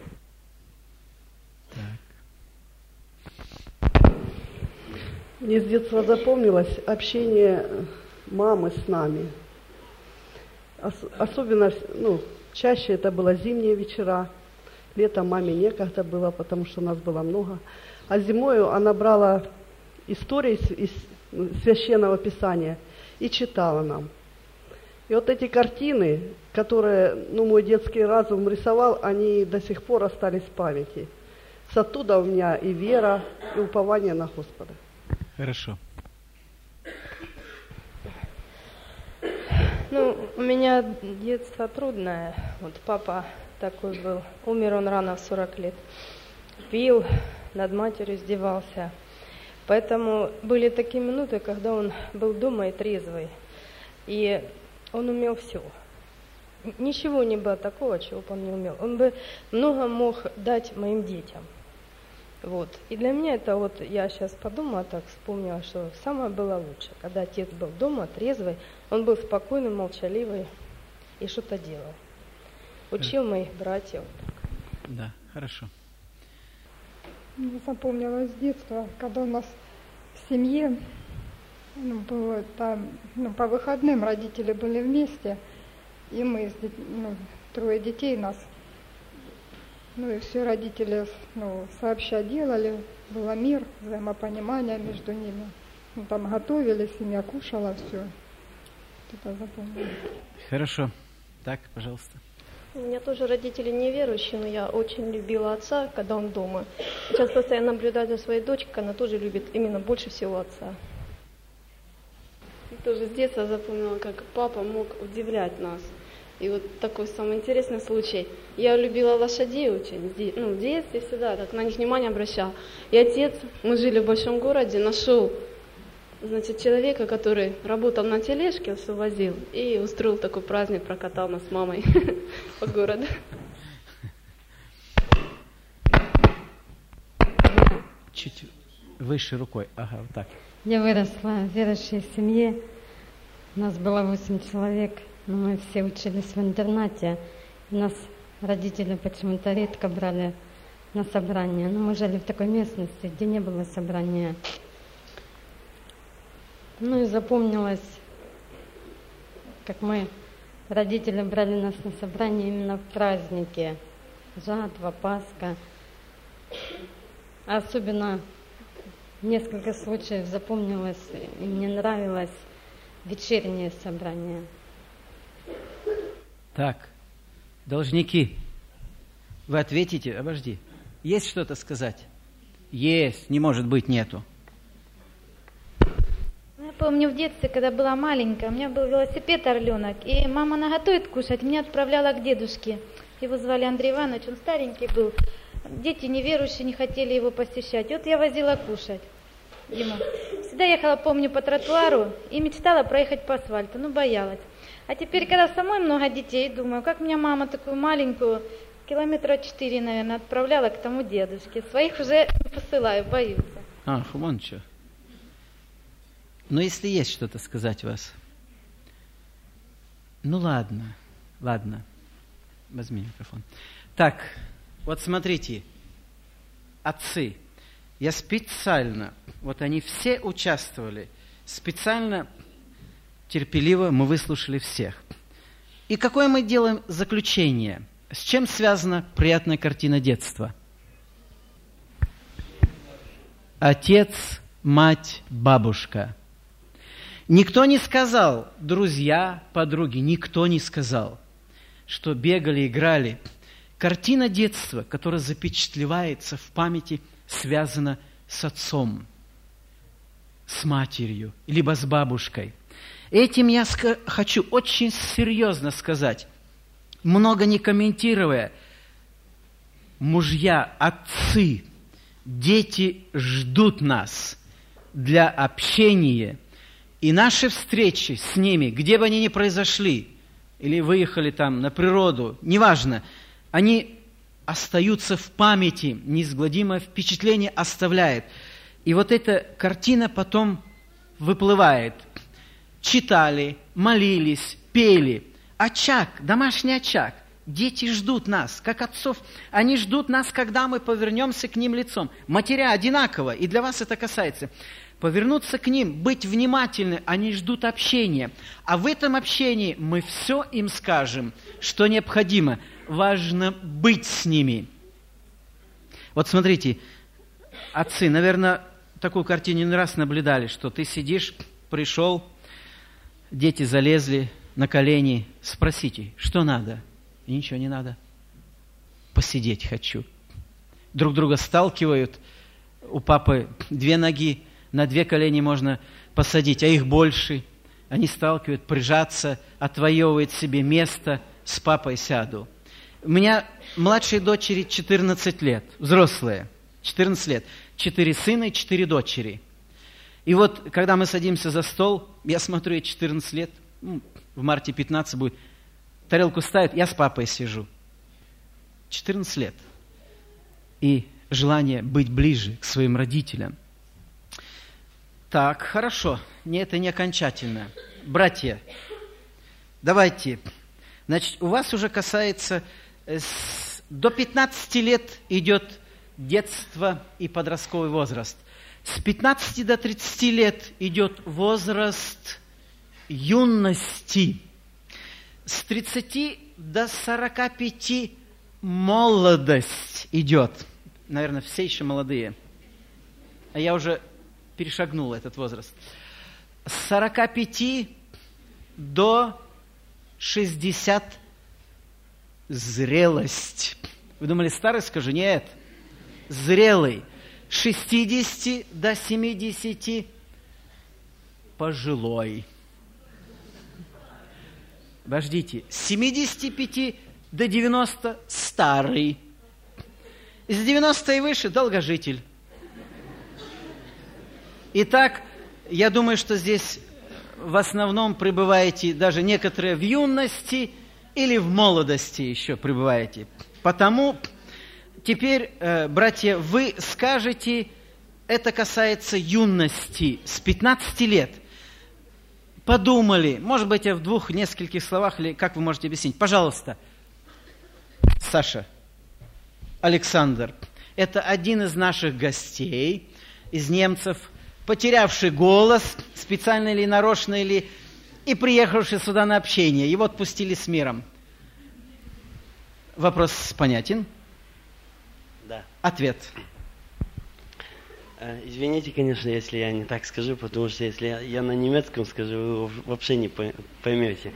Мне с детства запомнилось общение мамы с нами. Ос- особенно, ну, чаще это было зимние вечера. Летом маме некогда было, потому что нас было много. А зимою она брала истории из Священного Писания и читала нам. И вот эти картины, которые ну, мой детский разум рисовал, они до сих пор остались в памяти. С оттуда у меня и вера, и упование на Господа. Хорошо. Ну, у меня детство трудное. Вот папа такой был. Умер он рано, в сорок лет. Пил, над матерью издевался. Поэтому были такие минуты, когда он был дома и трезвый. И он умел все. Ничего не было такого, чего бы он не умел. Он бы много мог дать моим детям. Вот. И для меня это вот, я сейчас подумала так, вспомнила, что самое было лучше, когда отец был дома, трезвый, он был спокойный, молчаливый и что-то делал. Учил моих братьев. Да, хорошо. Мне запомнилось с детства, когда у нас в семье, ну, было там, ну, по выходным родители были вместе, и мы, с дет... ну, трое детей нас, ну и все родители ну, сообща делали, было мир, взаимопонимание между ними. Ну, там готовили, семья кушала, все. Это запомнилось. Хорошо. Так, пожалуйста. У меня тоже родители неверующие, но я очень любила отца, когда он дома. Сейчас постоянно наблюдаю за своей дочкой, она тоже любит именно больше всего отца. Тоже с детства запомнила, как папа мог удивлять нас. И вот такой самый интересный случай. Я любила лошадей очень, ну, в детстве всегда, так на них внимание обращала. И отец, мы жили в большом городе, нашел, значит, человека, который работал на тележке, все возил, и устроил такой праздник, прокатал нас с мамой по городу. Чуть выше рукой. Ага, вот так. Я выросла в верующей семье. У нас было восемь человек, но мы все учились в интернате. Нас родители почему-то редко брали на собрания. Но мы жили в такой местности, где не было собрания. Ну и запомнилось, как мы, родители брали нас на собрание именно в праздники. Жатва, Пасха. А особенно несколько случаев запомнилось, и мне нравилось вечернее собрание. Так, должники, вы ответите, обожди. Есть что-то сказать? Есть, не может быть, нету. Я помню в детстве, когда была маленькая, у меня был велосипед орленок, и мама наготовит кушать, меня отправляла к дедушке. Его звали Андрей Иванович, он старенький был. Дети неверующие не хотели его посещать. И вот я возила кушать ему. Всегда ехала, помню, по тротуару и мечтала проехать по асфальту, но боялась. А теперь, когда самой много детей, думаю, как меня мама такую маленькую, километра четыре, наверное, отправляла к тому дедушке. Своих уже не посылаю, боюсь. А, вон что. Но если есть что-то сказать у вас. Ну ладно, ладно. Возьми микрофон. Так, вот смотрите, отцы, я специально, вот они все участвовали, специально, терпеливо мы выслушали всех. И какое мы делаем заключение? С чем связана приятная картина детства? Отец, мать, бабушка. Никто не сказал, друзья, подруги, никто не сказал, что бегали, играли. Картина детства, которая запечатлевается в памяти, связана с отцом. с матерью, либо с бабушкой. Этим я хочу очень серьезно сказать, много не комментируя. Мужья, отцы, дети ждут нас для общения. И наши встречи с ними, где бы они ни произошли, или выехали там на природу, неважно, они остаются в памяти, неизгладимое впечатление оставляет. И вот эта картина потом выплывает. Читали, молились, пели. Очаг, домашний очаг. Дети ждут нас, как отцов. Они ждут нас, когда мы повернемся к ним лицом. Матеря одинаково, и для вас это касается. Повернуться к ним, быть внимательны, они ждут общения. А в этом общении мы все им скажем, что необходимо. Важно быть с ними. Вот смотрите, отцы, наверное, такую картину не раз наблюдали, что ты сидишь, пришел, дети залезли на колени, спросите, что надо? И ничего не надо. Посидеть хочу. Друг друга сталкивают, у папы две ноги, на две колени можно посадить, а их больше. Они сталкивают, прижаться, отвоевывают себе место, с папой сяду. У меня младшей дочери четырнадцать лет, взрослые, четырнадцать лет, четыре сына и четыре дочери. И вот, когда мы садимся за стол, я смотрю, ей четырнадцать лет, ну, в марте пятнадцать будет, тарелку ставит, я с папой сижу. четырнадцать лет. И желание быть ближе к своим родителям. Так, хорошо, не, это не окончательно. Братья, давайте, значит, у вас уже касается, с, до пятнадцати лет идет детство и подростковый возраст. С пятнадцати до тридцати лет идет возраст юности. С тридцати до сорока пяти молодость идет. Наверное, все еще молодые. А я уже перешагнул этот возраст. С сорока пяти до шестидесяти зрелость. Вы думали, старый скажу? Нет. Зрелый. С шестидесяти до семидесяти пожилой. Подождите. С семидесяти пяти до девяноста старый. Из девяноста и выше долгожитель. Итак, я думаю, что здесь в основном пребываете даже некоторые в юности или в молодости еще пребываете. Потому теперь, э, братья, вы скажете, это касается юности, с пятнадцати лет. Подумали, может быть, в двух, нескольких словах, или как вы можете объяснить? Пожалуйста, Саша, Александр, это один из наших гостей, из немцев, потерявший голос, специально или нарочно, или и приехавший сюда на общение. Его отпустили с миром. Вопрос понятен? Да. Ответ. Извините, конечно, если я не так скажу, потому что если я, я на немецком скажу, вы вообще не поймете.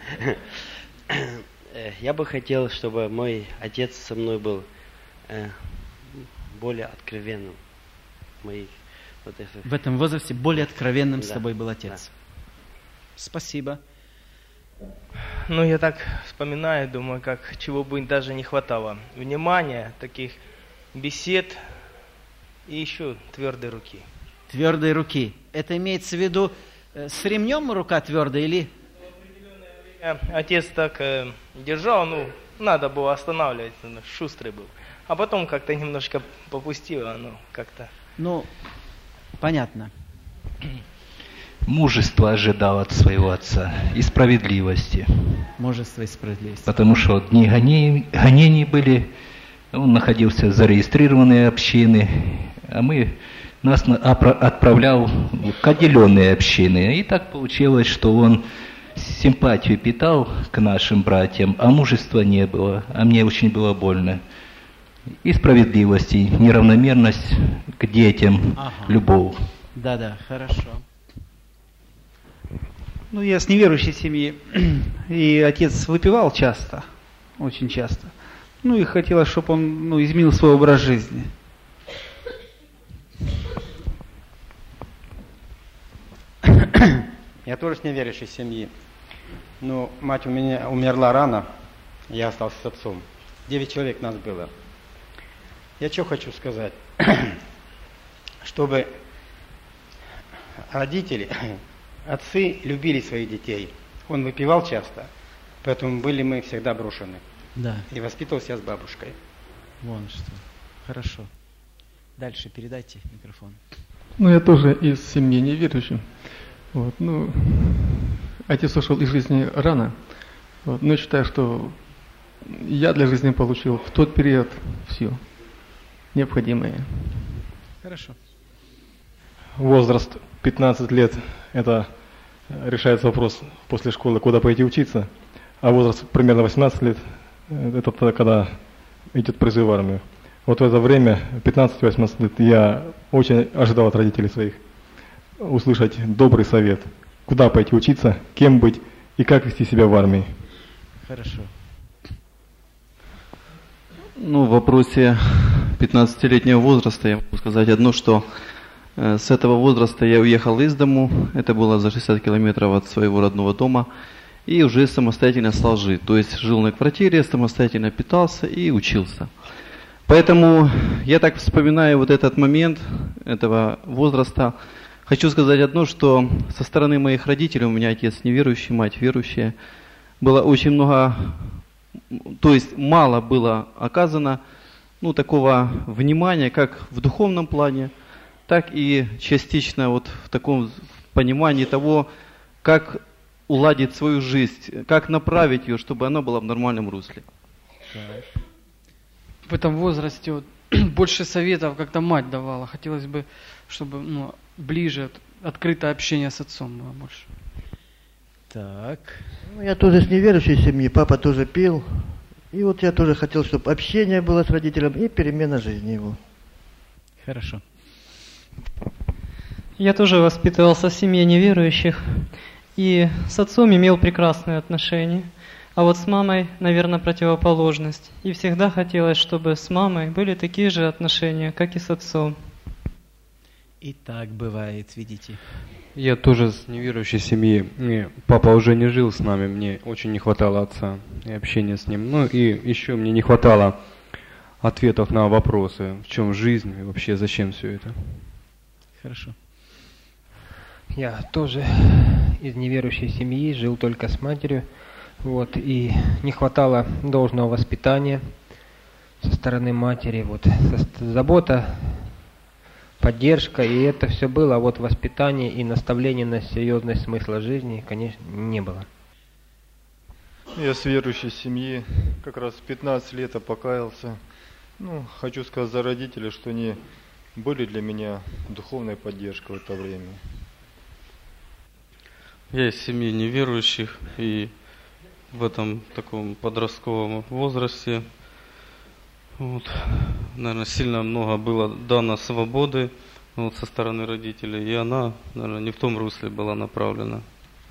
Я бы хотел, чтобы мой отец со мной был более откровенным. Моих, вот этих... В этом возрасте более откровенным да, с тобой был отец. Да. Спасибо. Ну, я так вспоминаю, думаю, как чего бы даже не хватало. Внимания, таких бесед и еще твердой руки. Твердой руки. Это имеется в виду э, с ремнем рука твердая или... Отец так э, держал, ну, надо было останавливать, шустрый был. А потом как-то немножко попустило, ну, как-то... Ну, понятно. Мужество ожидал от своего отца и справедливости. Мужество и справедливость. Потому что дни гонений, гонений были, он находился в зарегистрированной общине, а мы, нас отправлял в отделенные общины. И так получилось, что он симпатию питал к нашим братьям, а мужества не было, а мне очень было больно. И справедливости, неравномерность к детям, ага. Любовь. Да-да, хорошо. Ну, я с неверующей семьи, и отец выпивал часто, очень часто. Ну, и хотелось, чтобы он ну, изменил свой образ жизни. Я тоже с неверующей семьи. Но мать у меня умерла рано, я остался с отцом. Девять человек нас было. Я что хочу сказать? Чтобы родители, отцы любили своих детей. Он выпивал часто, поэтому были мы всегда брошены. Да. И воспитывался я с бабушкой. Вон что. Хорошо. Дальше передайте микрофон. Ну, я тоже из семьи неверующей. Вот, ну, отец ушел из жизни рано. Вот, но я считаю, что я для жизни получил в тот период все необходимое. Хорошо. Возраст пятнадцать лет, это решается вопрос после школы, куда пойти учиться. А возраст примерно восемнадцать лет, это тогда, когда идет призыв в армию. Вот в это время, пятнадцать-восемнадцать лет, я очень ожидал от родителей своих услышать добрый совет, куда пойти учиться, кем быть и как вести себя в армии. Хорошо. Ну, в вопросе пятнадцатилетнего возраста я могу сказать одно, что э, с этого возраста я уехал из дому, это было за шестьдесят километров от своего родного дома, и уже самостоятельно стал жить. То есть жил на квартире, самостоятельно питался и учился. Поэтому я так вспоминаю вот этот момент этого возраста. Хочу сказать одно, что со стороны моих родителей, у меня отец неверующий, мать верующая, было очень много, то есть мало было оказано, ну, такого внимания, как в духовном плане, так и частично вот в таком понимании того, как уладить свою жизнь, как направить ее, чтобы она была в нормальном русле. Так. В этом возрасте вот, больше советов как-то мать давала. Хотелось бы, чтобы ну, ближе, открытое общение с отцом было больше. Так. Ну, я тоже с неверующей семьи, папа тоже пил. И вот я тоже хотел, чтобы общение было с родителем и перемена жизни его. Хорошо. Я тоже воспитывался в семье неверующих и с отцом имел прекрасные отношения. А вот с мамой, наверное, противоположность. И всегда хотелось, чтобы с мамой были такие же отношения, как и с отцом. И так бывает, видите. Я тоже с неверующей семьи. Мне папа уже не жил с нами, мне очень не хватало отца и общения с ним. Ну и еще мне не хватало ответов на вопросы, в чем жизнь и вообще зачем все это. Хорошо. Я тоже из неверующей семьи, жил только с матерью. Вот, и не хватало должного воспитания со стороны матери, вот, забота, поддержка, и это все было, а вот воспитание и наставление на серьезность смысла жизни, конечно, не было. Я с верующей семьи, как раз в пятнадцать лет покаялся. Ну, хочу сказать за родителей, что они были для меня духовной поддержкой в это время. Я из семьи неверующих, и в этом таком подростковом возрасте, вот, наверное, сильно много было дано свободы вот, со стороны родителей, и она, наверное, не в том русле была направлена.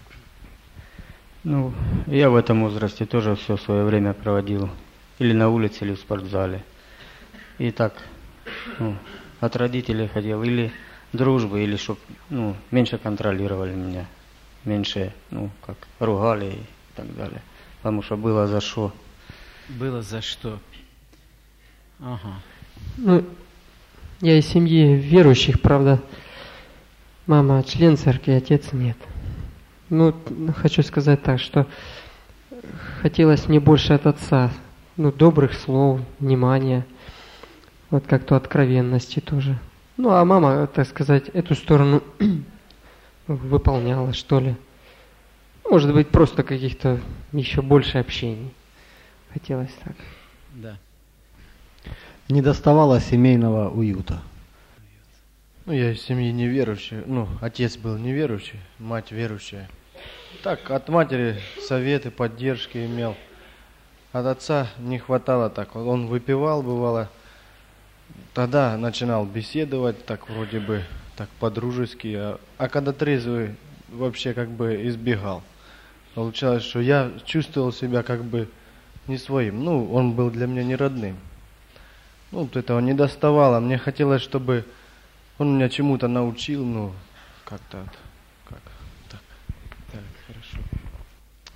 Ну, я в этом возрасте тоже все свое время проводил или на улице, или в спортзале. И так, ну, от родителей хотел или дружбы, или чтобы, ну, меньше контролировали меня, меньше, ну, как, ругали и так далее. Потому что было за что. Было за что. Ага. Ну, я из семьи верующих, правда. Мама член церкви, отец нет. Ну, хочу сказать так, что хотелось мне больше от отца. Ну, добрых слов, внимания. Вот как-то откровенности тоже. Ну, а мама, так сказать, эту сторону выполняла, что ли. Может быть, просто каких-то еще больше общений. Хотелось так. Да. Не доставало семейного уюта. Ну, я из семьи неверующей. Ну, отец был неверующий, мать верующая. Так, от матери советы, поддержки имел. От отца не хватало так. Он выпивал, бывало. Тогда начинал беседовать, так вроде бы, так по-дружески. А, а когда трезвый, вообще как бы избегал. Получалось, что я чувствовал себя как бы не своим. Ну, он был для меня не родным. Ну, вот этого не доставало. Мне хотелось, чтобы он меня чему-то научил, ну, как-то, как так.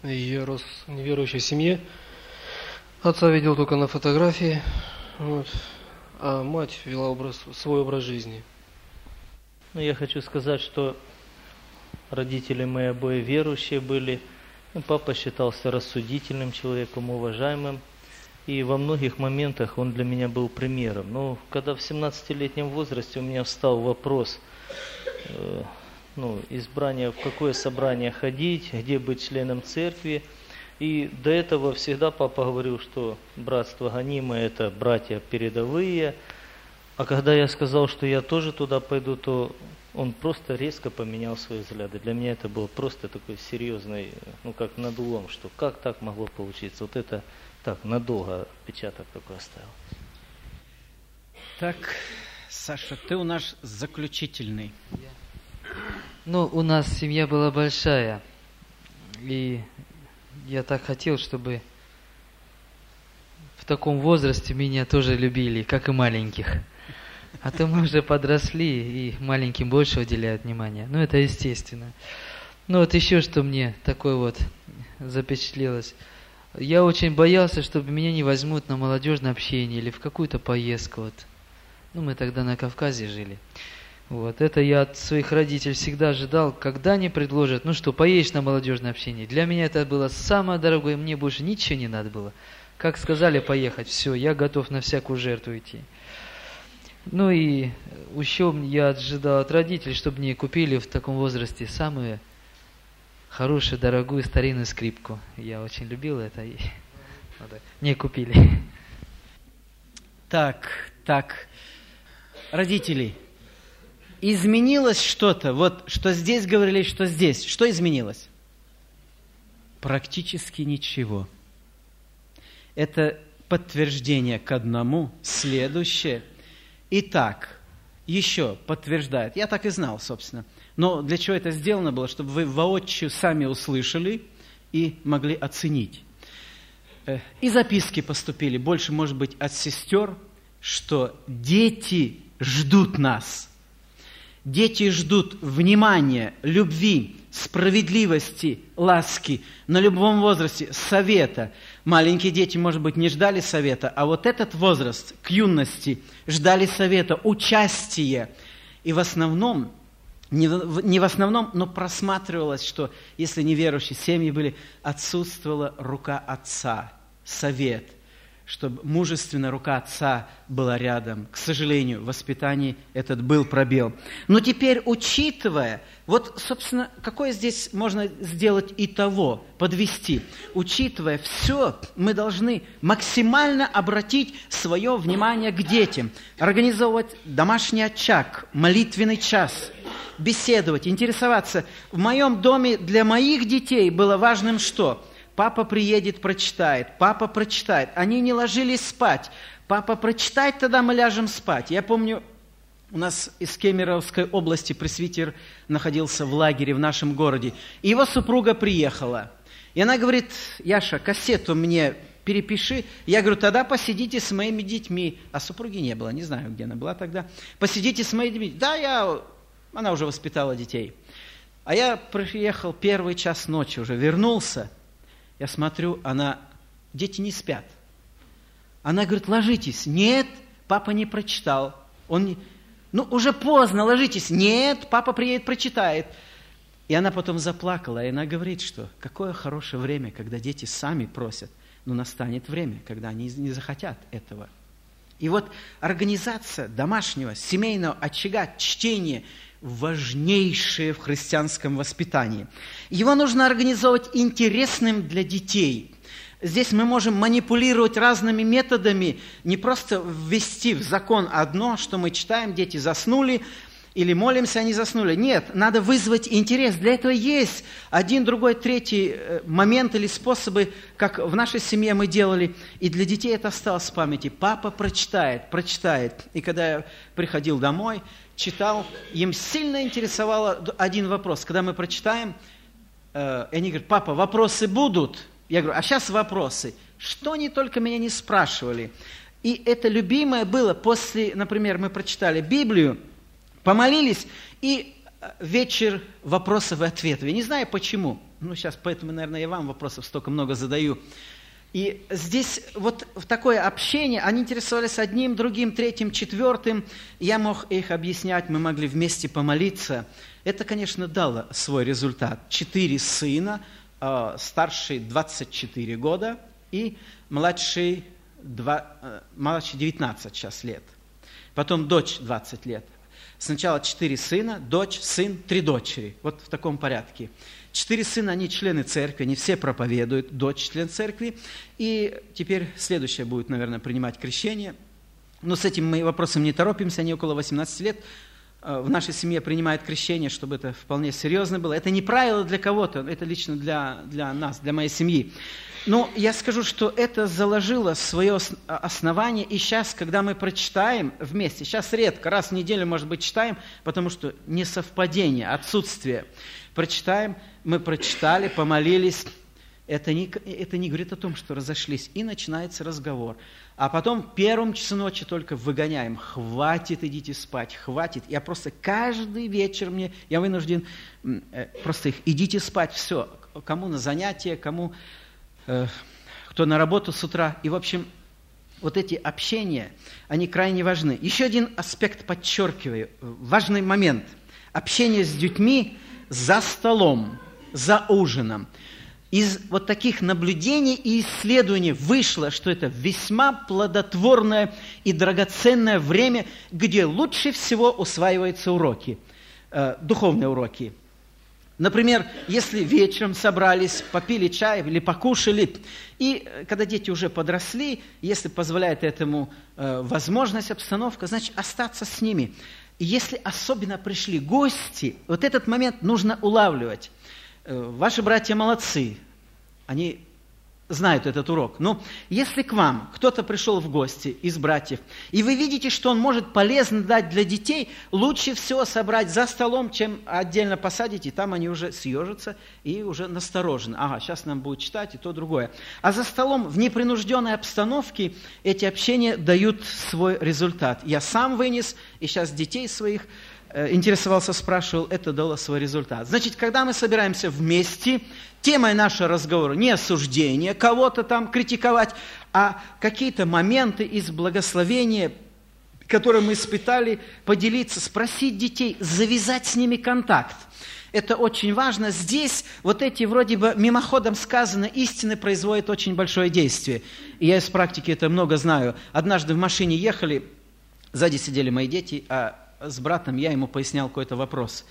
Я рос в неверующей семье. Отца видел только на фотографии, вот, а мать вела образ, свой образ жизни. Ну, я хочу сказать, что родители мои обои верующие были. Ну, папа считался рассудительным человеком, уважаемым. И во многих моментах он для меня был примером. Но когда в семнадцатилетнем возрасте у меня встал вопрос э, ну, избрания, в какое собрание ходить, где быть членом церкви. И до этого всегда папа говорил, что братство гонимое – это братья передовые. А когда я сказал, что я тоже туда пойду, то он просто резко поменял свои взгляды. Для меня это был просто такой серьезный, ну как надлом, что как так могло получиться. Вот это так надолго отпечаток такой оставил. Так, Саша, ты у нас заключительный. Ну, у нас семья была большая, и я так хотел, чтобы в таком возрасте меня тоже любили, как и маленьких. А то мы уже подросли, и маленьким больше уделяют внимания. Ну, это естественно. Ну, вот еще что мне такое вот запечатлелось. Я очень боялся, чтобы меня не возьмут на молодежное общение или в какую-то поездку. Вот. Ну, мы тогда на Кавказе жили. Вот, это я от своих родителей всегда ожидал, когда они предложат, ну что, поедешь на молодежное общение. Для меня это было самое дорогое, мне больше ничего не надо было. Как сказали поехать, все, я готов на всякую жертву идти. Ну и еще я ожидал от родителей, чтобы мне купили в таком возрасте самую хорошую, дорогую старинную скрипку. Я очень любил это, и мне купили. Так, так, родители, изменилось что-то? Вот что здесь говорили, что здесь. Что изменилось? Практически ничего. Это подтверждение к одному. Следующее. Итак, еще подтверждает. Я так и знал, собственно. Но для чего это сделано было? Чтобы вы воочию сами услышали и могли оценить. И записки поступили, больше, может быть, от сестер, что дети ждут нас. Дети ждут внимания, любви, справедливости, ласки на любом возрасте, совета. Маленькие дети, может быть, не ждали совета, а вот этот возраст к юности ждали совета, участия. И в основном, не в, не в основном, но просматривалось, что если неверующие семьи были, отсутствовала рука отца, совет, чтобы мужественная рука отца была рядом. К сожалению, в воспитании этот был пробел. Но теперь, учитывая, вот, собственно, какое здесь можно сделать итого, подвести. Учитывая все, мы должны максимально обратить свое внимание к детям, организовывать домашний очаг, молитвенный час, беседовать, интересоваться. В моем доме для моих детей было важным что? Папа приедет, прочитает, папа прочитает. Они не ложились спать. Папа прочитает, тогда мы ляжем спать. Я помню, у нас из Кемеровской области пресвитер находился в лагере в нашем городе. И его супруга приехала. И она говорит: Яша, кассету мне перепиши. Я говорю: тогда посидите с моими детьми. А супруги не было, не знаю, где она была тогда. Посидите с моими детьми. Да, я... Она уже воспитала детей. А я приехал первый час ночи, уже вернулся. Я смотрю, она, дети не спят. Она говорит: ложитесь. Нет, папа не прочитал. Он не... Ну, уже поздно, ложитесь. Нет, папа приедет, прочитает. И она потом заплакала, и она говорит, что какое хорошее время, когда дети сами просят. Но настанет время, когда они не захотят этого. И вот организация домашнего, семейного очага, чтение – важнейшее в христианском воспитании. Его нужно организовать интересным для детей. Здесь мы можем манипулировать разными методами, не просто ввести в закон одно, что мы читаем, дети заснули, или молимся, они заснули. Нет, надо вызвать интерес. Для этого есть один, другой, третий момент или способы, как в нашей семье мы делали. И для детей это осталось в памяти. Папа прочитает, прочитает. И когда я приходил домой, читал, им сильно интересовал один вопрос. Когда мы прочитаем, э, они говорят: папа, вопросы будут? Я говорю: а сейчас вопросы. Что они только меня не спрашивали. И это любимое было после, например, мы прочитали Библию, помолились, и вечер вопросов и ответов. Я не знаю почему, ну сейчас поэтому, наверное, я вам вопросов столько много задаю. И здесь вот в такое общение, они интересовались одним, другим, третьим, четвертым. Я мог их объяснять, мы могли вместе помолиться. Это, конечно, дало свой результат. Четыре сына, э, старший двадцать четыре года и младший, два, э, младший девятнадцать сейчас лет. Потом дочь двадцать лет. Сначала четыре сына, дочь, сын, три дочери. Вот в таком порядке. Четыре сына, они члены церкви, они все проповедуют, дочь член церкви. И теперь следующее будет, наверное, принимать крещение. Но с этим мы вопросом не торопимся, они около восемнадцати лет. В нашей семье принимают крещение, чтобы это вполне серьезно было. Это не правило для кого-то, это лично для, для нас, для моей семьи. Но я скажу, что это заложило свое основание, и сейчас, когда мы прочитаем вместе, сейчас редко, раз в неделю, может быть, читаем, потому что несовпадение, отсутствие. Прочитаем, мы прочитали, помолились, это не, это не говорит о том, что разошлись, и начинается разговор. А потом в первом часу ночи только выгоняем, хватит, идите спать, хватит. Я просто каждый вечер мне, я вынужден просто их, идите спать, все, кому на занятия, кому... кто на работу с утра. И, в общем, вот эти общения, они крайне важны. Еще один аспект подчеркиваю, важный момент. Общение с детьми за столом, за ужином. Из вот таких наблюдений и исследований вышло, что это весьма плодотворное и драгоценное время, где лучше всего усваиваются уроки, э, духовные уроки. Например, если вечером собрались, попили чай или покушали, и когда дети уже подросли, если позволяет этому э, возможность, обстановка, значит, остаться с ними. И если особенно пришли гости, вот этот момент нужно улавливать. Э, ваши братья молодцы, они знают этот урок. Но если к вам кто-то пришел в гости из братьев, и вы видите, что он может полезно дать для детей, лучше всего собрать за столом, чем отдельно посадить, и там они уже съежатся и уже насторожены. Ага, сейчас нам будет читать и то, другое. А за столом в непринужденной обстановке эти общения дают свой результат. Я сам вынес, и сейчас детей своих интересовался, спрашивал, это дало свой результат. Значит, когда мы собираемся вместе, темой нашего разговора не осуждение, кого-то там критиковать, а какие-то моменты из благословения, которые мы испытали, поделиться, спросить детей, завязать с ними контакт. Это очень важно. Здесь вот эти вроде бы мимоходом сказанные истины производят очень большое действие. И я из практики это много знаю. Однажды в машине ехали, сзади сидели мои дети, а с братом я ему пояснял какой-то вопрос.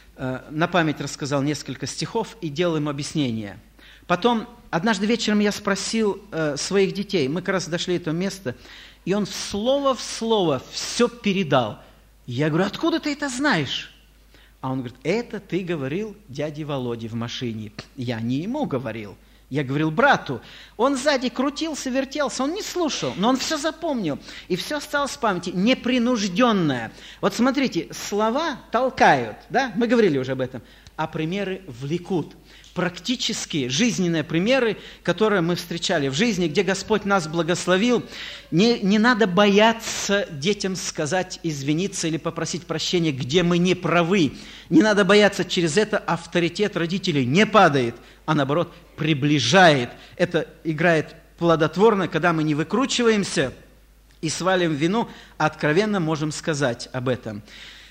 На память рассказал несколько стихов и делал им объяснение. Потом, однажды вечером я спросил своих детей, мы как раз дошли до этого места, и он слово в слово все передал. Я говорю, откуда ты это знаешь? А он говорит, это ты говорил дяде Володе в машине. Я не ему говорил. Я говорил брату. Он сзади крутился, вертелся, он не слушал, но он все запомнил. И все осталось в памяти, непринужденное. Вот смотрите, слова толкают, да? Мы говорили уже об этом, а примеры влекут. Практические, жизненные примеры, которые мы встречали в жизни, где Господь нас благословил. Не, не надо бояться детям сказать, извиниться или попросить прощения, где мы не правы. Не надо бояться, через это авторитет родителей не падает, а наоборот приближает. Это играет плодотворно, когда мы не выкручиваемся и свалим вину, а откровенно можем сказать об этом.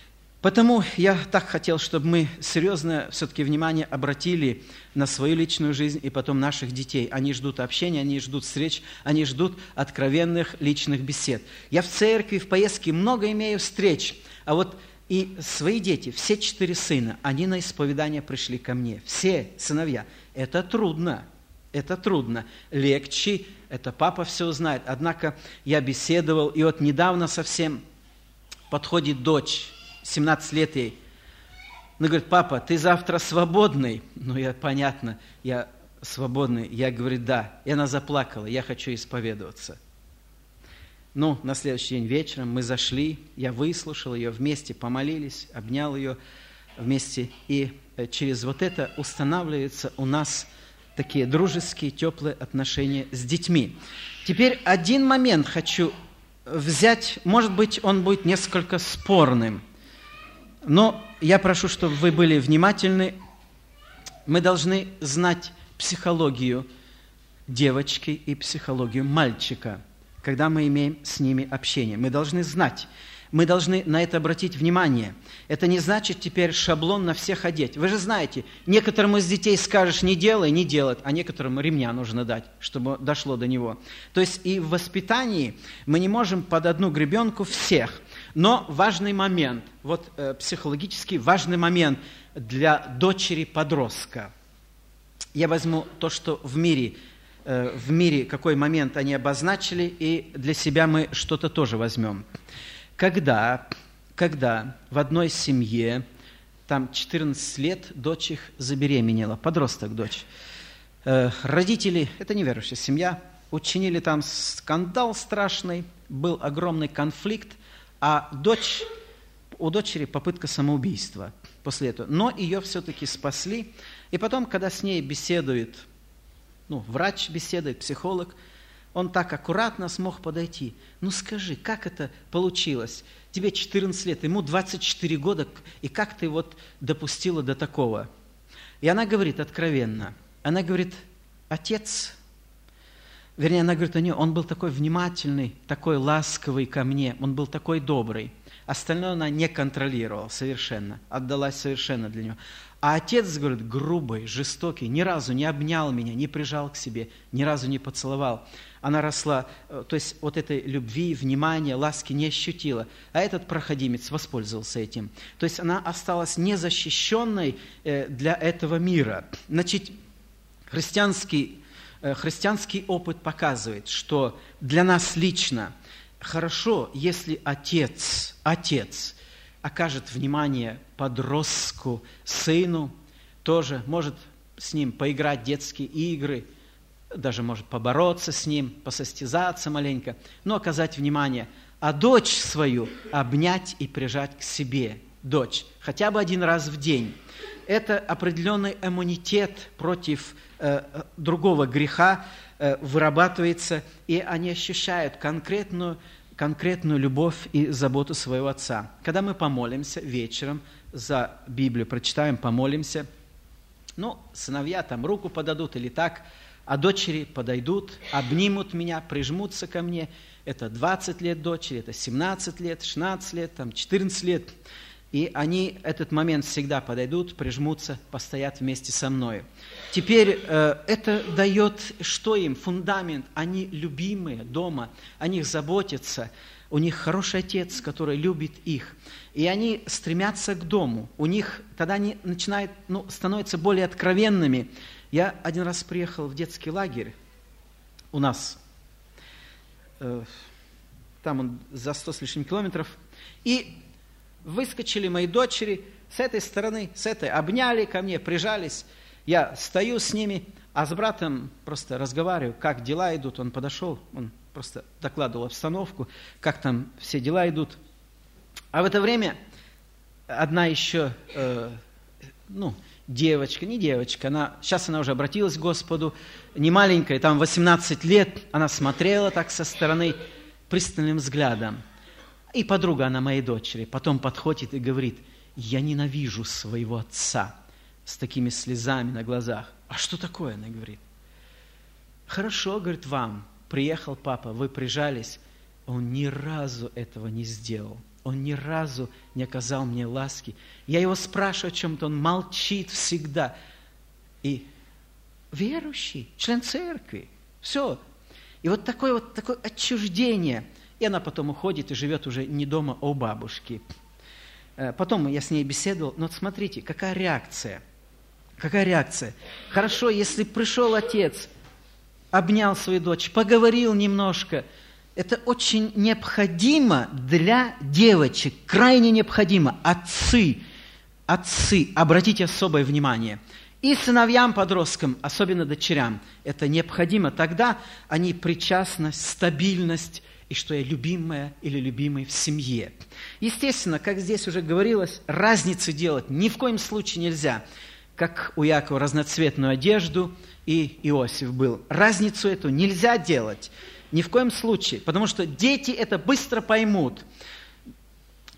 Потому я так хотел, чтобы мы серьезно все-таки внимание обратили на свою личную жизнь и потом наших детей. Они ждут общения, они ждут встреч, они ждут откровенных личных бесед. Я в церкви, в поездке много имею встреч, а вот и свои дети, все четыре сына, они на исповедание пришли ко мне. Все сыновья. Это трудно, это трудно. Легче, это папа все знает. Однако я беседовал, и вот недавно совсем подходит дочь, семнадцать лет ей. Она говорит, папа, ты завтра свободный? Ну, я, понятно, я свободный. Я говорю, да. И она заплакала, я хочу исповедоваться. Ну, на следующий день вечером мы зашли, я выслушал ее, вместе помолились, обнял ее вместе. И через вот это устанавливаются у нас такие дружеские, теплые отношения с детьми. Теперь один момент хочу взять, может быть, он будет несколько спорным. Но я прошу, чтобы вы были внимательны. Мы должны знать психологию девочки и психологию мальчика, когда мы имеем с ними общение. Мы должны знать, мы должны на это обратить внимание. Это не значит теперь шаблон на всех одеть. Вы же знаете, некоторым из детей скажешь «не делай», не делать, а некоторым ремня нужно дать, чтобы дошло до него. То есть и в воспитании мы не можем под одну гребенку всех. Но важный момент, вот э, психологически важный момент для дочери-подростка. Я возьму то, что в мире, э, в мире какой момент они обозначили, и для себя мы что-то тоже возьмем. Когда, когда в одной семье, там четырнадцать лет, дочь их забеременела, подросток дочь, э, родители, это неверующая семья, учинили там скандал страшный, был огромный конфликт, а дочь, у дочери попытка самоубийства после этого. Но ее все-таки спасли. И потом, когда с ней беседует, ну, врач беседует, психолог, он так аккуратно смог подойти. Ну скажи, как это получилось? Тебе четырнадцать лет, ему двадцать четыре года, и как ты вот допустила до такого? И она говорит откровенно, она говорит, отец... Вернее, она говорит, нет, он был такой внимательный, такой ласковый ко мне, он был такой добрый. Остальное она не контролировала совершенно, отдалась совершенно для него. А отец, говорит, грубый, жестокий, ни разу не обнял меня, не прижал к себе, ни разу не поцеловал. Она росла, то есть вот этой любви, внимания, ласки не ощутила. А этот проходимец воспользовался этим. То есть она осталась незащищенной для этого мира. Значит, христианский Христианский опыт показывает, что для нас лично хорошо, если отец, отец окажет внимание подростку, сыну, тоже может с ним поиграть в детские игры, даже может побороться с ним, посостязаться маленько, но оказать внимание, а дочь свою обнять и прижать к себе, дочь, хотя бы один раз в день. Это определенный иммунитет против э, другого греха э, вырабатывается, и они ощущают конкретную, конкретную любовь и заботу своего отца. Когда мы помолимся вечером, за Библию прочитаем, помолимся, ну, сыновья там руку подадут или так, а дочери подойдут, обнимут меня, прижмутся ко мне. Это двадцать лет дочери, это семнадцать лет, шестнадцать лет, там, четырнадцать лет. И они этот момент всегда подойдут, прижмутся, постоят вместе со мной. Теперь э, это дает, что им? Фундамент. Они любимые дома, о них заботятся. У них хороший отец, который любит их. И они стремятся к дому. У них тогда они начинают, ну, становятся более откровенными. Я один раз приехал в детский лагерь у нас. Э, там он за сто с лишним километров. И выскочили мои дочери с этой стороны, с этой, обняли ко мне, прижались. Я стою с ними, а с братом просто разговариваю, как дела идут. Он подошел, он просто докладывал обстановку, как там все дела идут. А в это время одна еще, э, ну, девочка, не девочка, она, сейчас она уже обратилась к Господу, не маленькая, там восемнадцать лет, она смотрела так со стороны пристальным взглядом. И подруга она моей дочери потом подходит и говорит, я ненавижу своего отца, с такими слезами на глазах. А что такое, она говорит. Хорошо, говорит, вам приехал папа, вы прижались, он ни разу этого не сделал. Он ни разу не оказал мне ласки. Я его спрашиваю о чем-то, он молчит всегда. И верующий, член церкви, все. И вот такое вот такое отчуждение. И она потом уходит и живет уже не дома, а у бабушки. Потом я с ней беседовал. Но вот смотрите, какая реакция. Какая реакция. Хорошо, если пришел отец, обнял свою дочь, поговорил немножко. Это очень необходимо для девочек. Крайне необходимо. Отцы, отцы, обратите особое внимание. И сыновьям, подросткам, особенно дочерям. Это необходимо. Тогда они причастность, стабильность, и что я любимая или любимый в семье. Естественно, как здесь уже говорилось, разницы делать ни в коем случае нельзя. Как у Якова разноцветную одежду и Иосиф был. Разницу эту нельзя делать ни в коем случае, потому что дети это быстро поймут.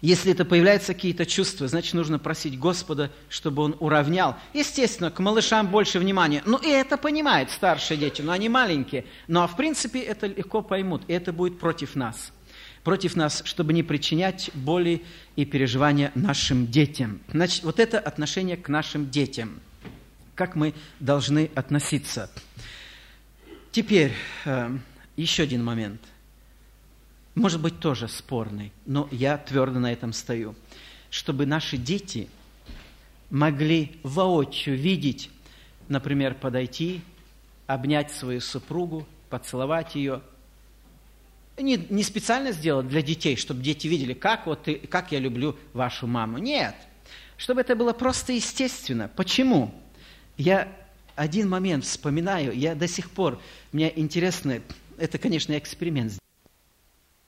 Если это появляются какие-то чувства, значит, нужно просить Господа, чтобы Он уравнял. Естественно, к малышам больше внимания. Ну, и это понимают старшие дети, но они маленькие. Но, в принципе, это легко поймут, и это будет против нас. Против нас, чтобы не причинять боли и переживания нашим детям. Значит, вот это отношение к нашим детям. Как мы должны относиться. Теперь, э, еще один момент. Может быть, тоже спорный, но я твердо на этом стою. Чтобы наши дети могли воочию видеть, например, подойти, обнять свою супругу, поцеловать ее. Не, не специально сделать для детей, чтобы дети видели, как, вот ты, как я люблю вашу маму. Нет. Чтобы это было просто естественно. Почему? Я один момент вспоминаю, я до сих пор, мне интересно, это, конечно, эксперимент.